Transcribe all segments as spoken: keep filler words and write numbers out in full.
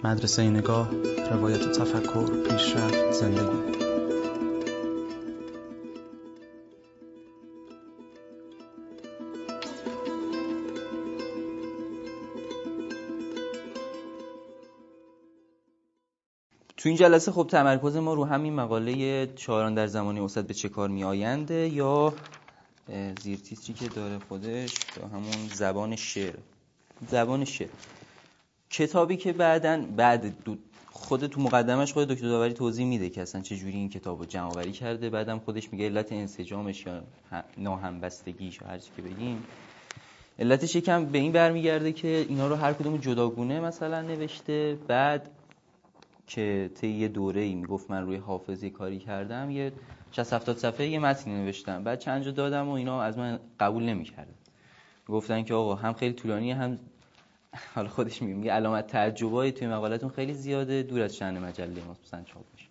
مدرسه نگاه، روایت تفکر، پیشرفت، زندگی. تو این جلسه خب تمرکز ما رو همین مقاله شاعران در زمان اوسط به چه کار می آینده یا زیر تیتری که داره خودش یا همون زبان شعر. زبان شعر کتابی که بعدن بعد دو خود تو مقدمش خود دکتر داوری توضیح میده که اصلا چه جوری این کتابو جمع آوری کرده. بعدم خودش میگه علت انسجامش یا ناهمبستگیش یا هر چی که بگیم علتش یکم به این برمیگرده که اینا رو هر کدوم جداگونه مثلا نوشته. بعد که طی یه دوره‌ای میگفت من روی حافظه کاری کردم، یه شصت هفتاد صفحه یه متنی نوشتم، بعد چند جا دادم و اینا از من قبول نمی‌کردن. گفتن که آقا هم خیلی طولانیه، هم حالا خودش میگه میگه علامت تعجبای توی مقالتون خیلی زیاده، دور از شأن مجله ما مثلا چاپ بشه.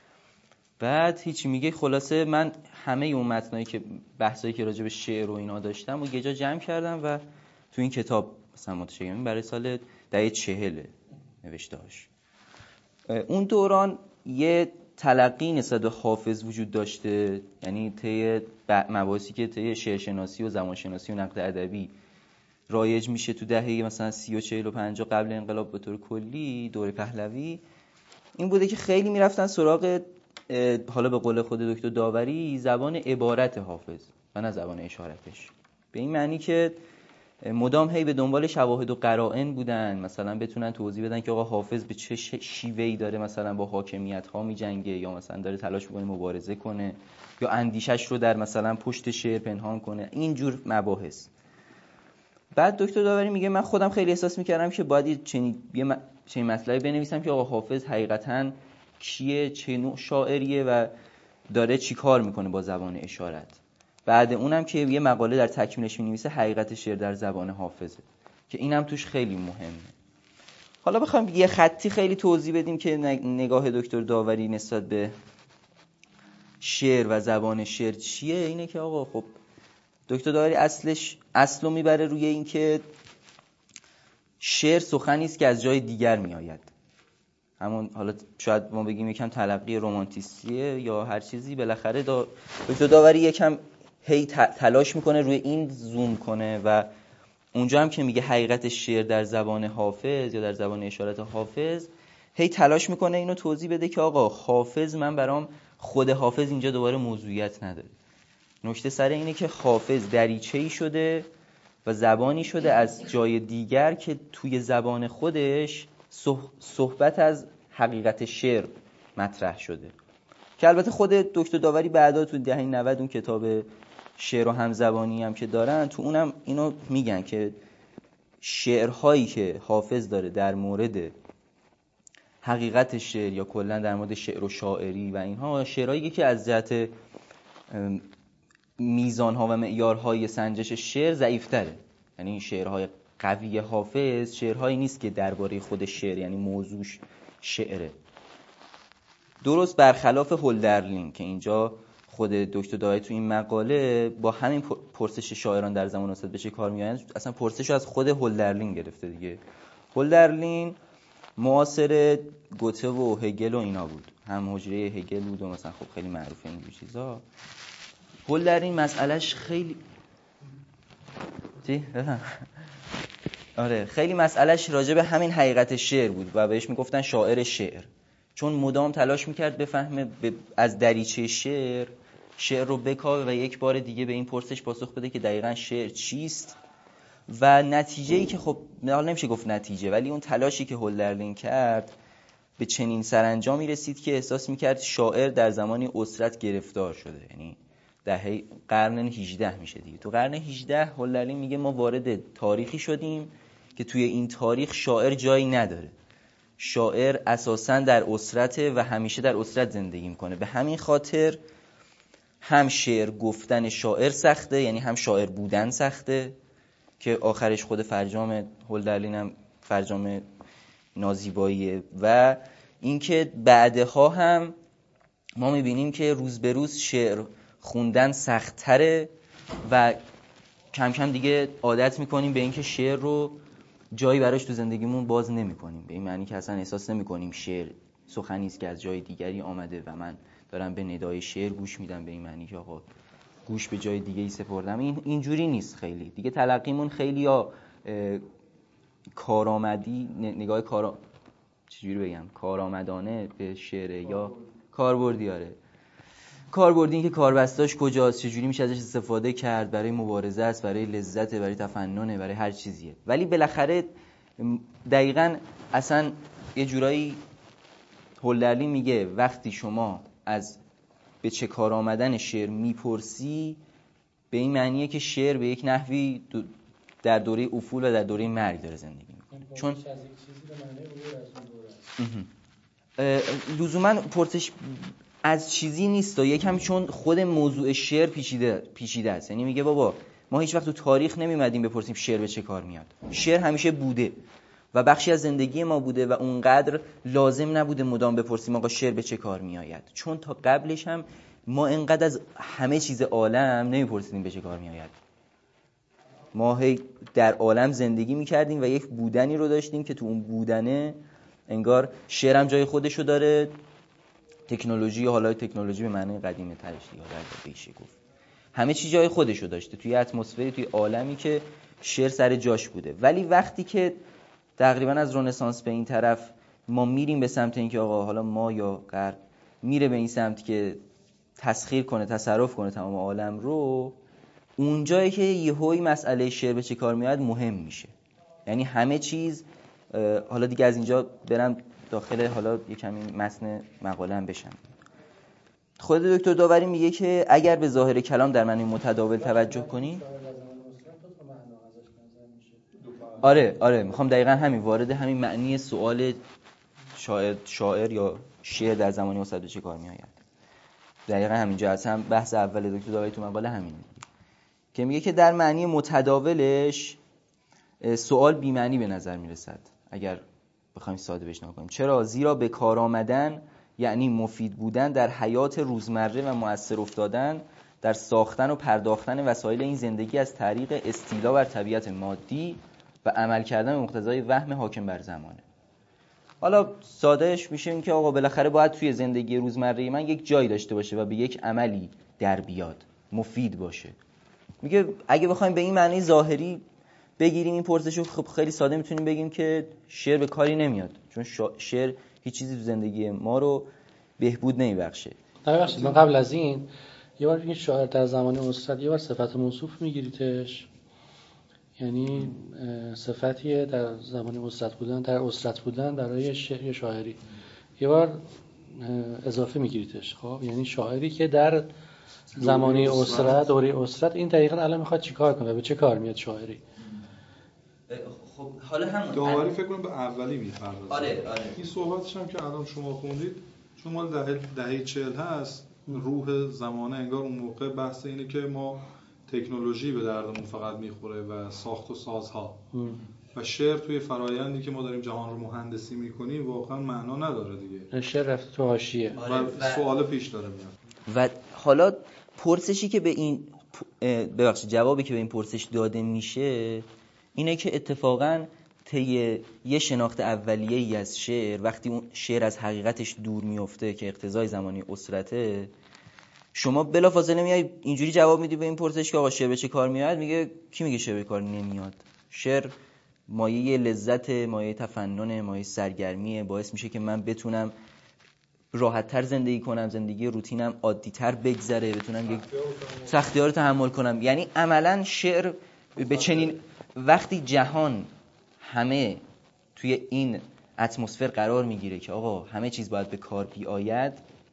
بعد هیچ میگه خلاصه من همه اون متنایی که بحثایی که راجع به شعر و اینا داشتم و یه جا جمع کردم و تو این کتاب مثلا متشکرم برای سال دهه چهل نوشته‌اش. اون دوران یه تلقی نسبت به حافظ وجود داشته، یعنی طی مباحثی که طی شعرشناسی و زبانشناسی و نقد ادبی رایج میشه تو دهه مثلا سی و چهل و پنجاه قبل انقلاب به طور کلی دوره پهلوی، این بوده که خیلی میرفتن سراغ حالا به قول خود دکتر داوری زبان عبارت حافظ و نه زبان اشارتش. به این معنی که مدام هی به دنبال شواهد و قرائن بودن، مثلا بتونن توضیح بدن که آقا حافظ به چه شیوهی داره مثلا با حاکمیت ها میجنگه، یا مثلا داره تلاش میکنه مبارزه کنه، یا اندیشش رو در مثلا پشت شعر پنهان کنه، اینجور مباحث. بعد دکتر داوری میگه من خودم خیلی احساس میکردم که باید چنین یه چنین مطلبی بنویسم که آقا حافظ حقیقتا کیه، چه نوع شاعریه و داره چی کار میکنه با زبان اشارت. بعد اونم که یه مقاله در تکمیلش می‌نویسه حقیقت شعر در زبان حافظه، که اینم توش خیلی مهمه. حالا بخوام یه خطی خیلی توضیح بدیم که نگاه دکتر داوری نسبت به شعر و زبان شعر چیه، اینه که آقا خب دکتر داوری اصلش اصلو میبره روی این که شعر سخنی است که از جای دیگر میآید. همون حالا شاید ما بگیم یکم تلقی رمانتیستیه یا هر چیزی، بالاخره دا دکتر داوری یکم هی تلاش میکنه روی این زوم کنه و اونجا هم که میگه حقیقت شعر در زبان حافظ یا در زبان اشارت حافظ، هی تلاش میکنه اینو توضیح بده که آقا حافظ من برام خود حافظ اینجا دوباره موضوعیت نداره. نکته سر اینه که حافظ دریچه‌ای شده و زبانی شده از جای دیگر که توی زبان خودش صحبت از حقیقت شعر مطرح شده، که البته خود دکتر داوری بعدا تو دهه نود اون کتاب شعر و همزبانی هم که دارن، تو اونم اینو میگن که شعرهایی که حافظ داره در مورد حقیقت شعر یا کلا در مورد شعر و شاعری و اینها، شعرهایی که از جهت میزانها و معیارهای سنجش شعر ضعیف‌تره. یعنی شعرهای قوی حافظ شعرهایی نیست که درباره خود شعر یعنی موضوعش شعره. درست برخلاف هولدرلین که اینجا خود دکتر داوری تو این مقاله با همین پرسش شاعران در زمان اوسط به چه کار میآیند، اصلا پرسشو از خود هولدرلین گرفته دیگه. هولدرلین معاصر گوته و هگل و اینا بود، هم حجره هگل بود و مثلا خب خیلی معروفه این چیزا. هولدرلین مسئلهش خیلی چی؟ آره خیلی مسئلهش راجع به همین حقیقت شعر بود و بهش میگفتن شاعر شعر، چون مدام تلاش میکرد بفهمه از دریچه شعر شعر رو بکاوه و یک بار دیگه به این پرسش پاسخ بده که دقیقاً شعر چیست. و نتیجه‌ای که خب حالا نمیشه گفت نتیجه، ولی اون تلاشی که هولدرلین کرد به چنین سرانجامی رسید که احساس میکرد شاعر در زمانی اسرت گرفتار شده. یعنی دهه قرن هجده میشه دیگه. تو قرن هجده هولدرلین میگه ما وارد تاریخی شدیم که توی این تاریخ شاعر جایی نداره. شاعر اساساً در اسرته و همیشه در اسرت زندگی میکنه. به همین خاطر هم شعر گفتن شاعر سخته، یعنی هم شاعر بودن سخته، که آخرش خود فرجام هولدرلین هم فرجام نازیباییه. و اینکه بعدها هم ما میبینیم که روز به روز شعر خوندن سخت‌تره و کم کم دیگه عادت میکنیم به اینکه شعر رو جایی براش تو زندگیمون باز نمی‌کنیم، به این معنی که اصلا احساس نمی‌کنیم شعر سخنی است که از جای دیگری آمده و من دارم به ندای شعر گوش میدم، به این معنی که آقا گوش به جای دیگه‌ای سپردم. این اینجوری نیست. خیلی دیگه تلقیمون خیلی یا کارآمدی، نگاه کارا چجوری بگم، کارآمدانه به شعر یا کاربردی. آره کاربردی، این که کاربستاش کجاست، چجوری میشه ازش استفاده کرد، برای مبارزه است، برای لذت، برای تفننه، برای هر چیزیه. ولی بالاخره دقیقاً اصلا یه جورایی هولدرلی میگه وقتی شما از به چه کار آمدن شعر میپرسی، به این معنیه که شعر به یک نحوی در دوره افول و در دوره مرگ داره زندگی میکنه. چون لزوما پرسش از چیزی نیست، یکم چون خود موضوع شعر پیچیده پیچیده است. یعنی میگه بابا ما هیچ وقت تو تاریخ نمیمدیم بپرسیم شعر به چه کار میاد. شعر همیشه بوده و بخشی از زندگی ما بوده و اونقدر لازم نبوده مدام بپرسیم آقا شعر به چه کار میآید، چون تا قبلش هم ما اینقدر از همه چیز عالم نمیپرسیدیم به چه کار میآید. ما هی در عالم زندگی میکردیم و یک بودنی رو داشتیم که تو اون بودنه انگار شعر هم جای خودشو داره، تکنولوژی یا حالا تکنولوژی به معنی قدیمی ترش یا در بهش گفت، همه چی جای خودشو داشته توی اتمسفری، توی عالمی که شعر سر جاش بوده. ولی وقتی که تقریبا از رنسانس به این طرف ما میریم به سمت اینکه آقا حالا ما یا غرب میره به این سمت که تسخیر کنه، تصرف کنه تمام عالم رو، اونجایی که یهویی مسئله شعر به چه کار میاد مهم میشه. یعنی همه چیز، حالا دیگه از اینجا برم داخل حالا یه کمی متن مقاله هم بشم. خود دکتر داوری میگه که اگر به ظاهر کلام در معنی متداول توجه کنی، آره آره میخوام دقیقاً همین وارد همین معنی سوال شاعر شاعر یا شعر در زمان استاد به چه کار میآید، دقیقاً همینجا هست. هم بحث اول دکتر داوری تو مقاله همین میگه که میگه که در معنی متداولش سوال بی معنی به نظر میرسد اگر بخوایم ساده بهش نگاه کنیم. چرا؟ زیرا به کار آمدن یعنی مفید بودن در حیات روزمره و مؤثر افتادن در ساختن و پرداختن وسایل این زندگی از طریق استیلا بر طبیعت مادی و عمل کردن به مقتضای وهم حاکم بر زمانه. حالا سادهش میشه این که آقا بالاخره باید توی زندگی روزمره من یک جایی داشته باشه و به یک عملی در بیاد، مفید باشه. میگه اگه بخوایم به این معنی ظاهری بگیریم این پرسشو، خب خیلی ساده میتونیم بگیم که شعر به کاری نمیاد، چون شعر هیچ چیزی تو زندگی ما رو بهبود نمیبخشه. ببخشید من قبل از این یه بار این شاعر در زمان استاد یه بار صفت موصوف میگیریدش، یعنی صفتیه در زمان استاد بودن، در اسرت بودن برای شعر شاعری، یه بار اضافه میگیریدش. خب یعنی شاعری که در زمانی اسرت، دوره اسرت، این دقیقاً الان میخواد چیکار کنه، به چه کار میاد شاعری؟ خب حالا همون داوری فکر کنم به اولی میپردازه. آره آره این صحبتش هم که الان شما خوندید چون مال دهه دهه چهل هست، روح زمانه انگار اون موقع بحث اینه که ما تکنولوژی به دردمون فقط میخوره و ساخت و سازها ام. و شعر توی فرایندی که ما داریم جهان رو مهندسی میکنیم واقعا معنا نداره دیگه، شعر رفت تو حاشیه و, و سوال پیش داره میاد. و حالا پرسشی که به این ببخشید جوابی که به این پرسش داده میشه اینه که اتفاقاً طی یه شناخت اولیه‌ای از شعر، وقتی اون شعر از حقیقتش دور میفته که اقتضای زمانی اسرته، شما بلافاصله میای اینجوری جواب میدی به این پرسش که آقا شعر به چه کار میاد. میگه کی میگه شعر به کار نمیاد؟ شعر مایه لذت، مایه تفنن، مایه سرگرمیه، باعث میشه که من بتونم راحت‌تر زندگی کنم، زندگی روتینم عادی‌تر بگذره، بتونم یک سختی‌ها رو تحمل کنم. یعنی عملاً شعر به چنین وقتی جهان همه توی این اتمسفر قرار میگیره که آقا همه چیز باید به کار بیاید،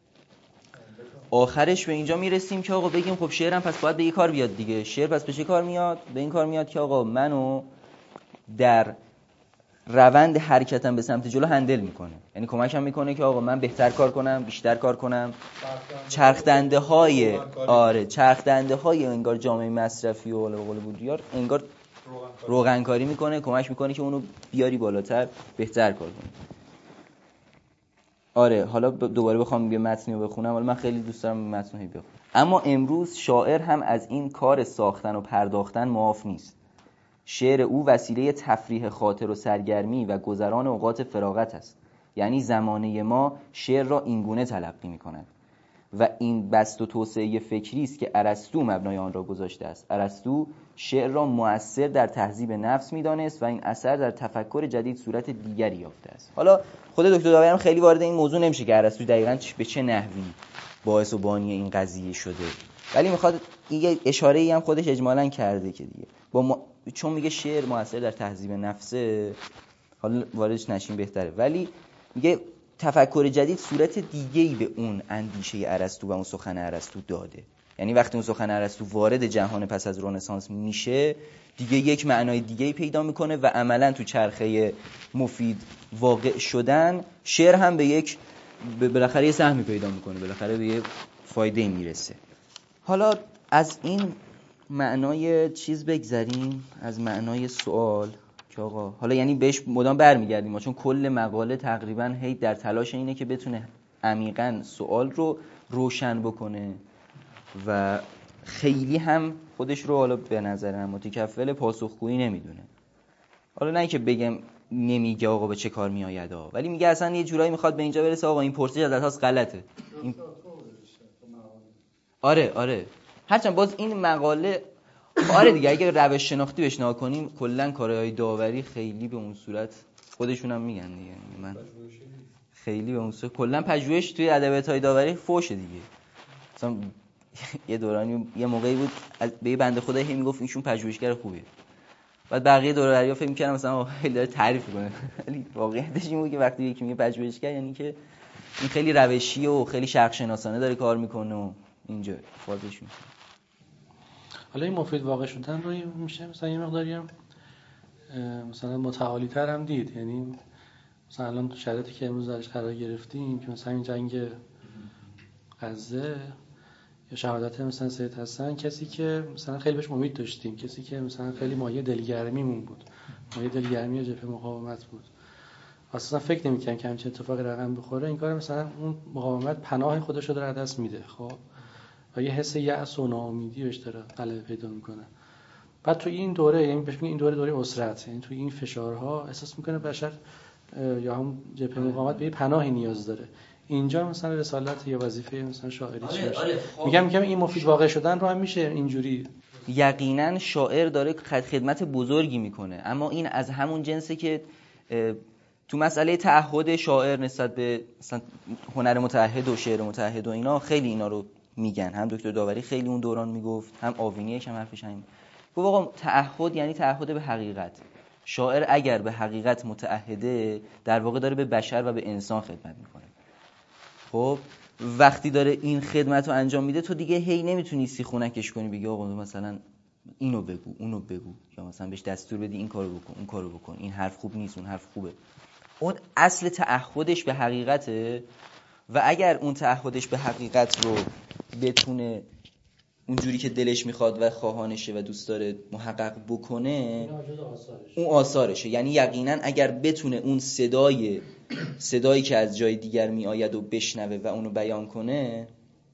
آخرش به اینجا میرسیم که آقا بگیم خب شعرم پس باید به یه کار بیاد دیگه. شعر پس به چه کار میاد؟ به این کار میاد که آقا منو در روند حرکتم به سمت جلو هندل میکنه، یعنی کمکم میکنه که آقا من بهتر کار کنم، بیشتر کار کنم. چرخدنده های آره چرخدنده های انگار جامعه مصرفی و به قول بودیار انگار روغنکاری میکنه، کمک میکنه که اونو بیاری بالاتر، بهتر کار کنی. آره حالا دوباره بخوام یه متنی رو بخونم، حالا من خیلی دوست دارم متنی بخونم. اما امروز شاعر هم از این کار ساختن و پرداختن معاف نیست. شعر او وسیله تفریح خاطر و سرگرمی و گذران اوقات فراغت است. یعنی زمانه ما شعر را اینگونه تلقی می‌کند و این بسط و توسعه فکری است که ارسطو مبنای آن را گذاشته است. ارسطو شعر را مؤثر در تهذیب نفس می‌دانست و این اثر در تفکر جدید صورت دیگری یافته است. حالا خود دکتر داوری هم خیلی وارد این موضوع نمیشه که ارسطو دقیقاً به چه نحوی باعث و بانی این قضیه شده، ولی میخواد این اشاره‌ای هم خودش اجمالاً کرده که دیگه با ما... چون میگه شعر مؤثر در تهذیب نفسه، حالا واردش نشیم بهتره، ولی میگه تفکر جدید صورت دیگه‌ای به اون اندیشه ارسطو و اون سخن ارسطو داده. یعنی وقتی اون سخن ارسطو وارد جهان پس از رنسانس میشه دیگه یک معنای دیگه‌ای پیدا میکنه و عملاً تو چرخه مفید واقع شدن شعر هم به یک بالاخره یه سهمی پیدا میکنه، بالاخره به یه فایده میرسه. حالا از این معنای چیز بگذریم، از معنای سوال که آقا حالا یعنی بهش مدام برمیگردیم ما، چون کل مقاله تقریبا هی در تلاش اینه که بتونه عمیقاً سوال رو روشن بکنه و خیلی هم خودش رو حالا به نظر من متکفل پاسخگویی نمیدونه. حالا نه که بگم نمیگه آقا به چه کار میآید ها، ولی میگه اصلا یه جورایی میخواد به اینجا برسه آقا این پرسش از اساس غلطه. این... آره آره هرچند باز این مقاله آره دیگه اگه روش شناختی بهش نگاه کنیم کلا کارهای داوری خیلی به اون صورت خودشون هم میگن دیگه، من خیلی به اون صورت کلا پژوهش توی ادبیات‌های داوری فوشه دیگه. مثلا یه دورانی یه موقعی بود به بنده خدا هی میگفت ایشون پژوهشگر خوبیه، بعد بقیه دوره‌ها فکر می‌کردن مثلا خیلی داره تعریف می‌کنه، ولی واقعیتش این بود که وقتی یکی میگه پژوهشگر یعنی که این خیلی روشی و خیلی شرق شناسانه داره کار میکنه و اینجا فازش میشه. حالا این مفید واقع شدن رو میشه مثلا یه مقداری هم مثلا متعالی تر هم دید، یعنی مثلا الان تو شرایطی که امروز درش قرار گرفتیم که مثلا این جنگ غزه یا شهادت مثلا سید حسن، کسی که مثلا خیلی بهش امید داشتیم، کسی که مثلا خیلی مایه دلگرمیمون بود، مایه دلگرمی جبهه مقاومت بود، اصلا فکر نمی‌کردم که همچین اتفاقی رقم بخوره، این کار مثلا اون مقاومت پناه خودش رو داره دست میده خب و یه حس یأس و ناامیدی بهش داره غلبه پیدا میکنه. بعد تو این دوره، یعنی بهش میگن این دوره دوره اسرت، یعنی تو این فشارها احساس میکنه بشر یا هم جبهه مقاومت به پناهی نیاز داره. اینجا مثلا رسالت یا وظیفه مثلا شاعری چی باشه؟ آره، خب. میگم میگم این مفید واقع شدن رو هم میشه اینجوری. یقینا شاعر داره خدمت بزرگی میکنه، اما این از همون جنسه که تو مسئله تعهد شاعر نسبت به مثلا هنر متعهد و شعر متعهد و اینا خیلی اینا رو میگن، هم دکتر داوری خیلی اون دوران میگفت، هم آوینی که هم حرفش همین گفت آقا تعهد یعنی تعهد به حقیقت. شاعر اگر به حقیقت متعهده در واقع داره به بشر و به انسان خدمت میکنه. خب وقتی داره این خدمت رو انجام میده تو دیگه هی نمیتونی سیخونکش کنی بگی آقا مثلا اینو بگو اونو بگو یا مثلا بهش دستور بدی این کارو بکن اون کارو بکن، این حرف خوب نیست اون حرف خوبه. اون اصل تعهدش به حقیقته و اگر اون تعهدش به حقیقت رو بتونه اونجوری که دلش میخواد و خواهانشه و دوست داره محقق بکنه اون آثارشه. یعنی یقینا اگر بتونه اون صدای صدایی که از جای دیگر میآید و بشنوه و اونو بیان کنه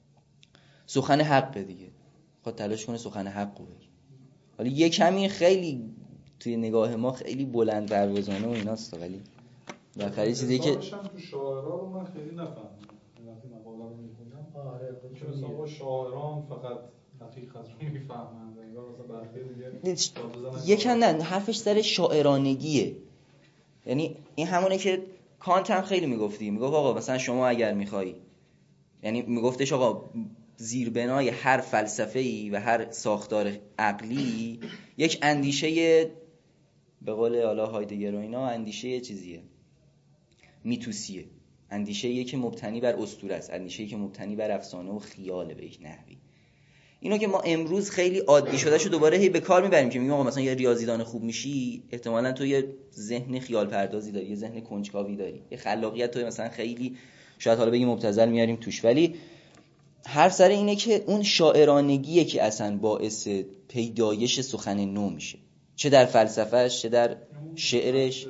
سخن حقه دیگه، خواهد تلاش کنه سخن حق رو بگه. ولی یه کمی خیلی توی نگاه ما خیلی بلند پروازانه و ایناست، ولی بالاخره چیزی که تو شاعرها رو من خیلی نفهمیدم وقتی مقاله رو میخونم. آره چون مثلا شاعران فقط حقیقت رو میفهمن و انگار مثلا بقیه دیگه یکم نه حرفش سر شاعرانگیه. یعنی این همونه که کانت هم خیلی میگفتی، میگفت آقا مثلا شما اگر میخوای، یعنی میگفتش آقا زیربنای هر فلسفه‌ای و هر ساختار عقلی یک اندیشه، به قول حالا هایدگر و اینا اندیشه چیزیه میتوسیه، اندیشه‌ای که مبتنی بر اسطوره است، اندیشه‌ای که مبتنی بر افسانه و خیاله به یک نحوی. اینو که ما امروز خیلی عادی شده شو دوباره هی به کار میبریم که میگیم آقا مثلا یه ریاضیدان خوب میشی احتمالاً تو یه ذهن خیال پردازی داری، یه ذهن کنجکاوی داری، یه خلاقیت تو مثلا خیلی شاید حالا بگیم مبتذل میاریم توش، ولی حرف سر اینه که اون شاعرانگیه که اصلا باعث پیدایش سخن نو میشه، چه در فلسفهش چه در شعرش.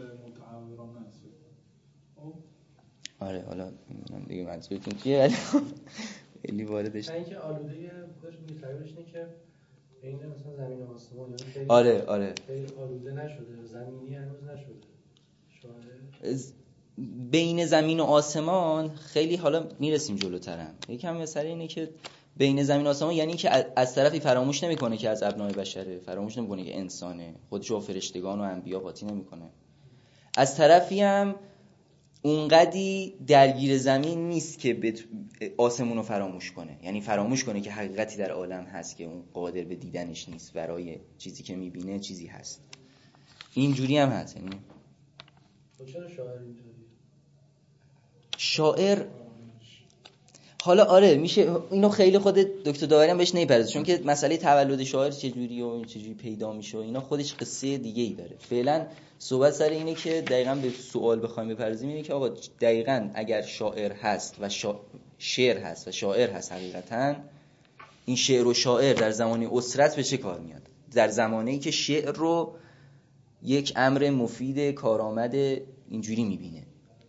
آره حالا نمیدونم دیگه منظورتون چیه ولی خیلی واردش اینکه آلوده خودش میتربیش اینه که بین مثلا زمین و آسمان، یعنی خیلی آره آره خیلی آلوده نشده، زمینی هنوز نشده شاعر. بین زمین و آسمان خیلی حالا میرسیم جلوترم. یکم مسئله اینه که بین زمین و آسمان یعنی که از طرفی فراموش نمیکنه که از ابنای بشره، فراموش نمیکنه که انسانه، خودشو با فرشتگان و انبیا قاطی نمیکنه. از طرفی هم اونقدی درگیر زمین نیست که بت... آسمون رو فراموش کنه، یعنی فراموش کنه که حقیقتی در عالم هست که اون قادر به دیدنش نیست، برای چیزی که میبینه چیزی هست. اینجوری هم هست. یعنی چرا شاعر اینجوریه؟ شاعر حالا آره میشه اینو خیلی خود دکتر داوری هم بهش نمیپردازه، چون که مسئله تولد شاعر چجوری و چجوری پیدا میشه و اینا خودش قصه دیگه ای داره. فعلا صحبت سر اینه که دقیقاً به سوال بخوایم بپردازیم اینه که آقا دقیقاً اگر شاعر هست و شا... شعر هست و شاعر هست، حقیقتاً این شعر و شاعر در زمان اسرت به چه کار میاد؟ در زمانی که شعر رو یک امر مفید کارآمد اینجوری میبینه،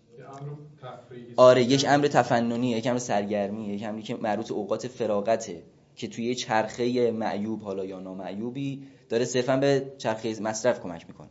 آره یک امر تفننی، یک امر سرگرمی، یک امری که مربوط اوقات فراغته که توی چرخه معیوب حالا یا نامعیوبی داره صرفا به چرخه مصرف کمک میکنه.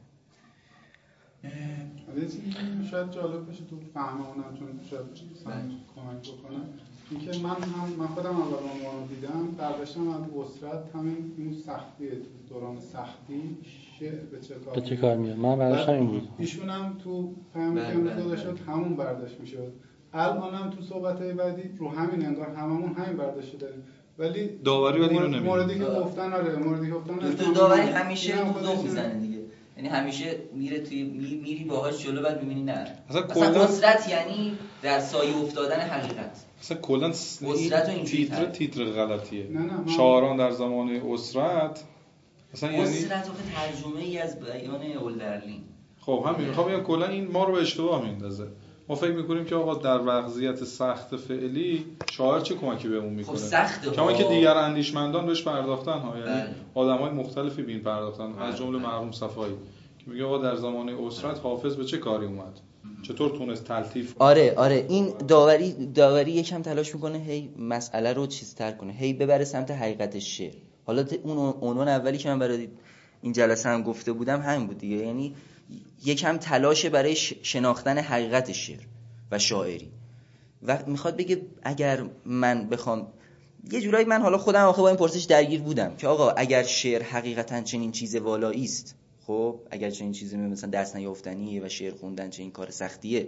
حالا چیزی شاید جالب باشه تو فهم اونم، چون شاید کمک بکنه، اینکه من هم من خودم اول عنوان رو دیدم برداشتم از اسرت همین این سختی دوران سختی شعر به چه کار به چه کار میاد. من برداشتم این بود. ایشون هم تو فهمی که امروز شد همون برداشت میشد. الان هم تو صحبت‌های بعدی رو همین انگار هممون همین برداشت داریم، ولی داوری ولی اینو نمیگه. موردی که گفتن آره موردی که گفتن دکتر داوری همیشه دو میزنه دیگه، یعنی همیشه میره توی میری باهاش جلو بعد میبینی نه اصلا اصلا اسرت یعنی در سایه افتادن حقیقت. اصلا کلا اسرت و تیتر تیتر غلطیه. نه نه شاعران در زمان اسرت اصلا یعنی اسرت و ترجمه ای از بیان اولدرلین. خب همین میخوام بگم کلا این ما رو به اشتباه میندازه. ما فکر میکنیم که آقا در وضعیت سخت فعلی شاعر چه کمکی بهمون میکنه؟ خب سخته، کما که دیگر اندیشمندان بهش پرداختن ها، یعنی بله. آدمای مختلفی به این پرداختن، بله. از جمله مرحوم صفایی که میگه آقا در زمان اسرت حافظ به چه کاری اومد؟ چطور تونست تلطیف؟ آره آره این داوری داوری یکم تلاش میکنه هی مسئله رو چیزتر کنه، هی ببره سمت حقیقت شعر. حالا اون عنوان اولی که من برای این جلسه هم گفته بودم همین بود دیگه، یعنی یکم تلاش برای شناختن حقیقت شعر و شاعری. و میخواد بگه اگر من بخوام یه جورایی، من حالا خودم آخه با این پرسش درگیر بودم که آقا اگر شعر حقیقتا چنین چیز والایی است، خب اگر چنین چیزی مثلا دست نیافتنیه و شعر خوندن چنین کار سختیه،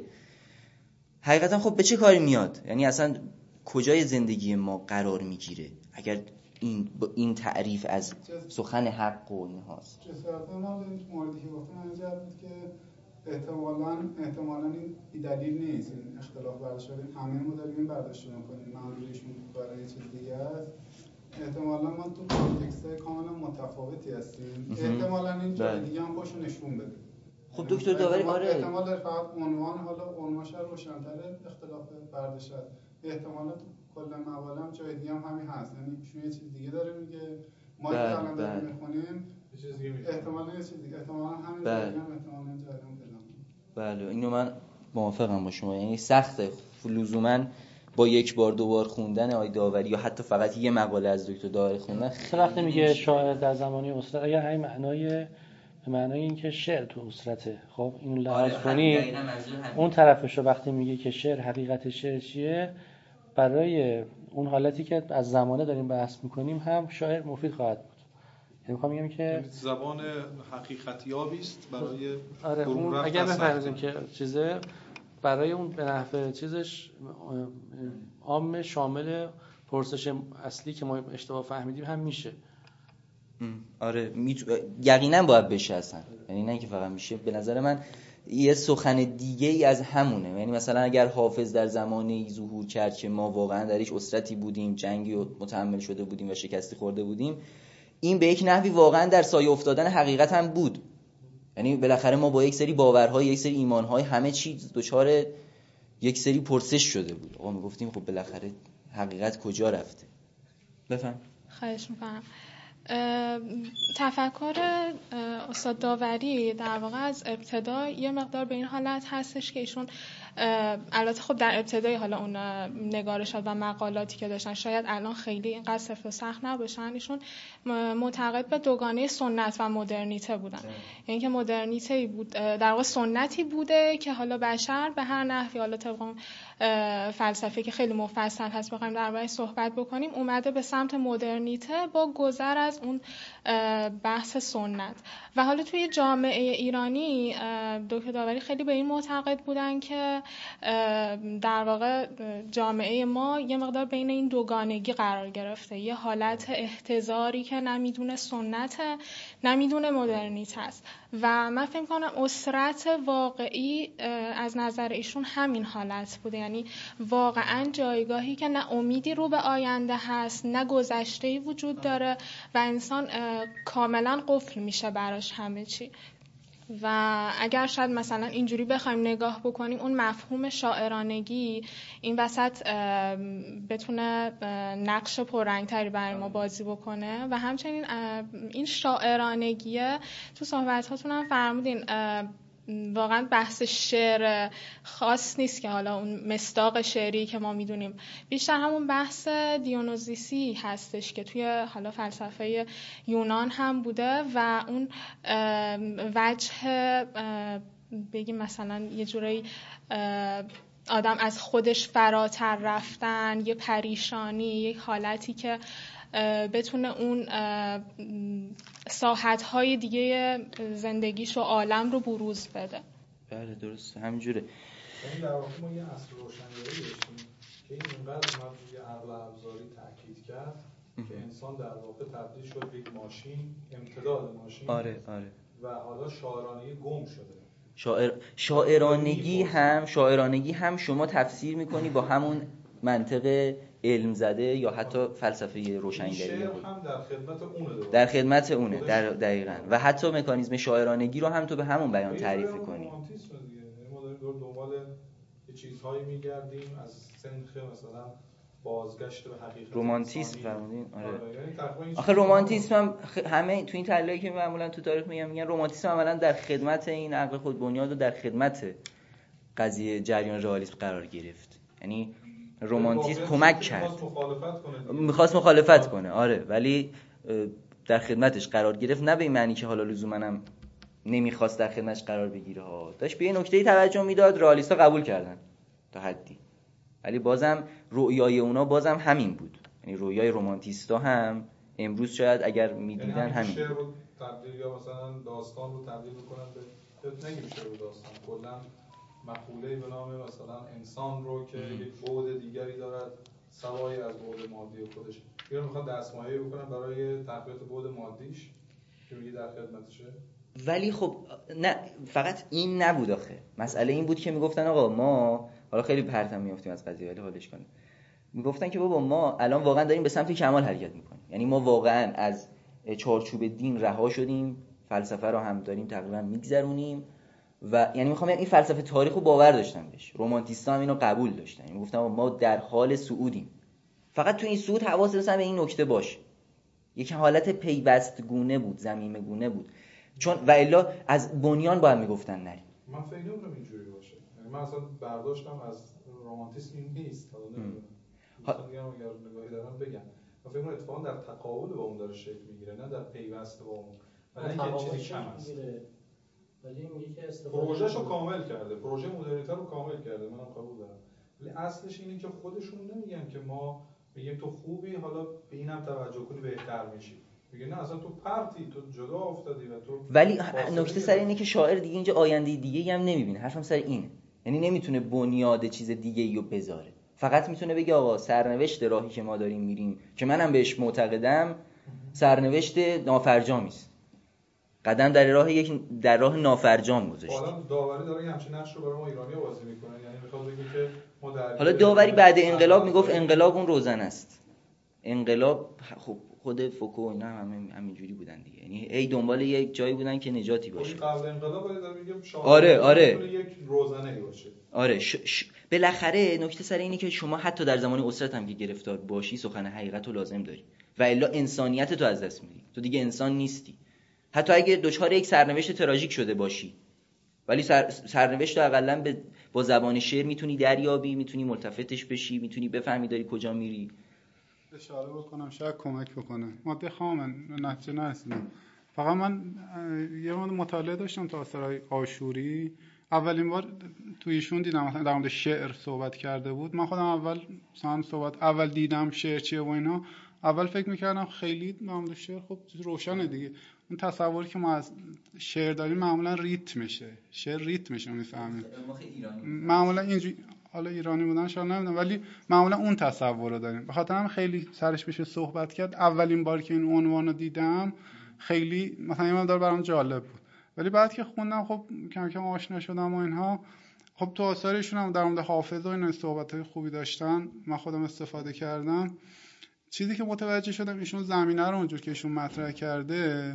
حقیقتا خب به چه کاری میاد؟ یعنی اصلا کجای زندگی ما قرار میگیره اگر این این تعریف از سخن حق و اینهاست؟ جسارت ما در این موردی که گفتم اینجا بود که احتمالاً احتمالاً این دلیل نیست، این اختلاف برداشت شدیم همه ما داریم این برداشت می‌کنیم، منظورشون برای چیز دیگه است. احتمالاً ما تو کانتکست‌های کاملا متفاوتی هستیم، احتمالاً این جای دیگه هم خوشو نشون بده. خب دکتر داوری آره احتمال داره فقط عنوان، حالا عنوانش رو روشن‌تره اختلاف برداشت، احتمالاً تو کل مقاله هم جای دیگه هم همین هست، یعنی ایشون یه چیز دیگه داره میگه، ما که الان داریم میخونیم یه چیز دیگه میگه، احتمالاً یه چیز دیگه، احتمالاً همین جایی هم احتمالاً جایی هم پیدا می‌کنه. بله اینو من موافقم با شما، یعنی سخته لزوماً با یک بار دو بار خوندن آی داوری یا حتی فقط یه مقاله از دکتر داوری خوندن. خیلی وقتی میگه شاعر در زمانی اسرت، اگر همین معنای به معنای اینکه شعر تو اسرته، خب این لحاظ کنی اون طرفش رو وقتی میگه که شعر حقیقت شعر چیه، برای اون حالتی که از زمانه داریم بحث میکنیم هم شاعر مفید خواهد بود. یعنی میخوام بگم که زبان حقیقت یابی است برای آره اون اگر بفرضیم که چیزه برای اون به نحو چیزش عام شامل پرسش اصلی که ما اشتباه فهمیدیم هم میشه. آره میتو... یقینا باید بشه اصلا، یعنی نه که فقط میشه. به نظر من یه سخن دیگه ای از همونه، یعنی مثلا اگر حافظ در زمانی ظهور کرد که ما واقعا درش اسرتی بودیم، جنگی و متحمل شده بودیم و شکستی خورده بودیم، این به یک نحوی واقعا در سایه افتادن حقیقت هم بود. یعنی بالاخره ما با یک سری باورهای، یک سری ایمانهای، همه چیز دچار یک سری پرسش شده بود. آقا میگفتیم خب بالاخره حقیقت کجا رفته؟ بفهم. خواهش میکنم. تفکر استاد داوری در واقع از ابتدا یه مقدار به این حالت هستش که ایشون البته خب در ابتدای حالا اون نگارشات و مقالاتی که داشتن شاید الان خیلی اینقدر سفت و سخت نباشن، ایشون معتقد به دوگانه سنت و مدرنیته بودن. یعنی که مدرنیته بود در واقع سنتی بوده که حالا بشر به هر نحوی، حالا طبق فلسفه که خیلی مفصل هست بخوایم درباره‌اش صحبت بکنیم، اومده به سمت مدرنیته با گذر از اون بحث سنت. و حالا توی جامعه ایرانی دکتر داوری خیلی به این معتقد بودن که در واقع جامعه ما یه مقدار بین این دوگانگی قرار گرفته، یه حالت احتضاری که نمیدونه سنت نمیدونه مدرنیته است. و من فکر کنم اسرت واقعی از نظر ایشون همین حالت بوده، یعنی واقعا جایگاهی که نه امیدی رو به آینده هست نه گذشته‌ای وجود داره و انسان کاملا قفل میشه براش همه چی. و اگر شاید مثلا اینجوری بخوایم نگاه بکنیم اون مفهوم شاعرانگی این وسط بتونه نقش پررنگتری برای ما بازی بکنه. و همچنین این شاعرانگیه تو صحبتاتون هم فرمودین واقعا بحث شعر خاص نیست که حالا اون مصداق شعری که ما میدونیم، بیشتر همون بحث دیونوزیسی هستش که توی حالا فلسفه یونان هم بوده و اون وجه بگیم مثلا یه جوری آدم از خودش فراتر رفتن، یه پریشانی، یک حالتی که بتونه اون ساحت‌های دیگه زندگیش و عالم رو بروز بده. بله درسته همینجوره. یعنی در واقع ما یه اصل روشنگری داشتیم که این اینقدر اومد روی عقل افزاری تاکید کرد که انسان در واقع تبدیل شد به یک ماشین، امتداد ماشین. آره آره. و حالا شاعرانگی گم شده. شاعر شاعرانگی هم شاعرانگی هم شما تفسیر می‌کنی با همون منطق علم زده یا حتی فلسفه روشنگری. شعر هم در خدمت اونه. در خدمت اونه در دقیقاً. و حتی مکانیزم شاعرانگی رو هم تو به همون بیان تعریف می‌کنی. ما داریم دور دنبال یه چیزهایی می‌گردیم از سنخ مثلا بازگشت به حقیقت. رمانتیسم فرمودین؟ آره. یعنی آخه رمانتیسم هم همه تو این تحلیلی که معمولا تو تاریخ میگم میگن رمانتیسم عملاً در خدمت این عقل خودبنیاد و در خدمت قضیه جریان رئالیسم قرار گرفت. یعنی رمانتیسم کمک کرد، میخواست مخالفت کنه آره، ولی در خدمتش قرار گرفت، نه به این معنی که حالا لزوما هم نمیخواست در خدمتش قرار بگیره ها، داشت به یه نکته‌ای توجه میداد، رئالیست‌ها قبول کردن تا حدی، ولی بازم رؤیای اونا بازم همین بود. یعنی رؤیای رمانتیستا هم امروز شاید اگر میدیدن یعنی همین شعر رو تبدیل یا مثلا داستان رو تبدیل کنن به نگیم شعر و داستان، کلا مقوله به نام مثلا انسان رو که یک بعد دیگری دارد سوای از بعد مادی خودش، یا میخواد دستمایه‌ای بکنن برای تقویت بعد مادیش که میگه در خدمتشه. ولی خب نه فقط این نبود، آخه مسئله این بود که میگفتن آقا ما حالا خیلی پرتم میافتیم از قضیه، ولی حالش کنیم، میگفتن که بابا ما الان واقعا داریم به سمت کمال حرکت میکنیم، یعنی ما واقعا از چارچوب دین رها شدیم، فلسفه رو هم داریم تقریبا میگذرونیم و یعنی میخوام این فلسفه تاریخ رو باور داشتن بهش، رمانتیست‌ها هم اینو قبول داشتن، یعنی گفتن ما در حال صعودیم، فقط تو این صعود حواستون به این نکته باشه، یک حالت پیوست گونه بود، ضمیمه گونه بود، چون و الا از بنیان باید میگفتن نریم. من فکر نمی‌کنم اینجوری باشه، یعنی من اصلا برداشتم از رمانتیسم این نیست، حالا نمیدونم مثلا میگم اگر نگاهی دارم بگم، من فکر می‌کنم اتفاقا در تقابل با اون داره شکل میگیره، نه در پیوست با اون، ولی اینکه چیزی کم است. ولی میگه که استفاده پروژه‌شو کامل کرده، پروژه مدرنیته رو کامل کرده، منم قبول دارم، ولی اصلش اینه که خودشون نمیگن که ما میگیم تو خوبی حالا به اینم توجه کنی بهتر میشی، میگه نه اصلا تو پرتی، تو جدا افتادی و تو. ولی نکته سر اینه که شاعر دیگه اینجا آینده دیگه‌ای هم نمیبینه، حرفم سر اینه، یعنی نمیتونه بنیاد چیز دیگه‌ای رو بذاره، فقط میتونه بگه آقا سرنوشت راهی که ما داریم میریم که منم بهش معتقدم سرنوشت نافرجامی است، قدم در راه یک در راه نافرجام گذاشته. حالا داوری داره همچین نقش رو برای ما ایرانی‌ها بازی میکنه، یعنی میخواد بگه که ما در حالا داوری بعد انقلاب میگفت انقلاب اون روزن است، انقلاب خب خود فوکو اینا هم همینجوری بودن دیگه، یعنی ای دنبال یک جایی بودن که نجاتی باشه. قبل انقلاب ولی داره میگه شاعر آره آره یک روزنه‌ای باشه. آره ش... ش... بالاخره نکته سر اینه که شما حتی در زمان اسرت هم که گرفتار باشی سخن حقیقت رو لازم داری، و الا انسانیت تو از دست میدی، تو دیگه انسان نیستی. حتی اگه دچار یک سرنوشت تراژیک شده باشی، ولی سر، سرنوشت رو حداقل با زبان شعر میتونی دریابی، میتونی ملتفتش بشی، میتونی بفهمی داری کجا میری. اشاره بکنم شاید کمک بکنه. ماده خام نتیجه نرسیدم. فقط من یه مورد مطالعه داشتم تا آثارهای آشوری، اولین بار تو ایشون دیدم مثلا در مورد شعر صحبت کرده بود. من خودم اول مثلا صحبت اول دیدم شعر چیه و اینا، اول فکر میکردم خیلی در مورد شعر خب روشنه دیگه. اون تصوری که ما از شعر داریم معمولا ریتمشه، شعر ریتمشه میفهمیم معمولا اینجوری. حالا ایرانی بودن شاید نمیدونم، ولی معمولا اون تصور رو داریم. به خاطر هم خیلی سرش بشه صحبت کرد. اولین بار که این عنوان رو دیدم خیلی مثلا یه مقدار برام جالب بود، ولی بعد که خوندم خب کم کم آشنا شدم و اینها. خب تو آثارشون هم در مورد حافظ و اینا صحبت‌های خوبی داشتن، من خودم استفاده کردم. چیزی که متوجه شدم ایشون زمینه رو اونجور که ایشون مطرح کرده،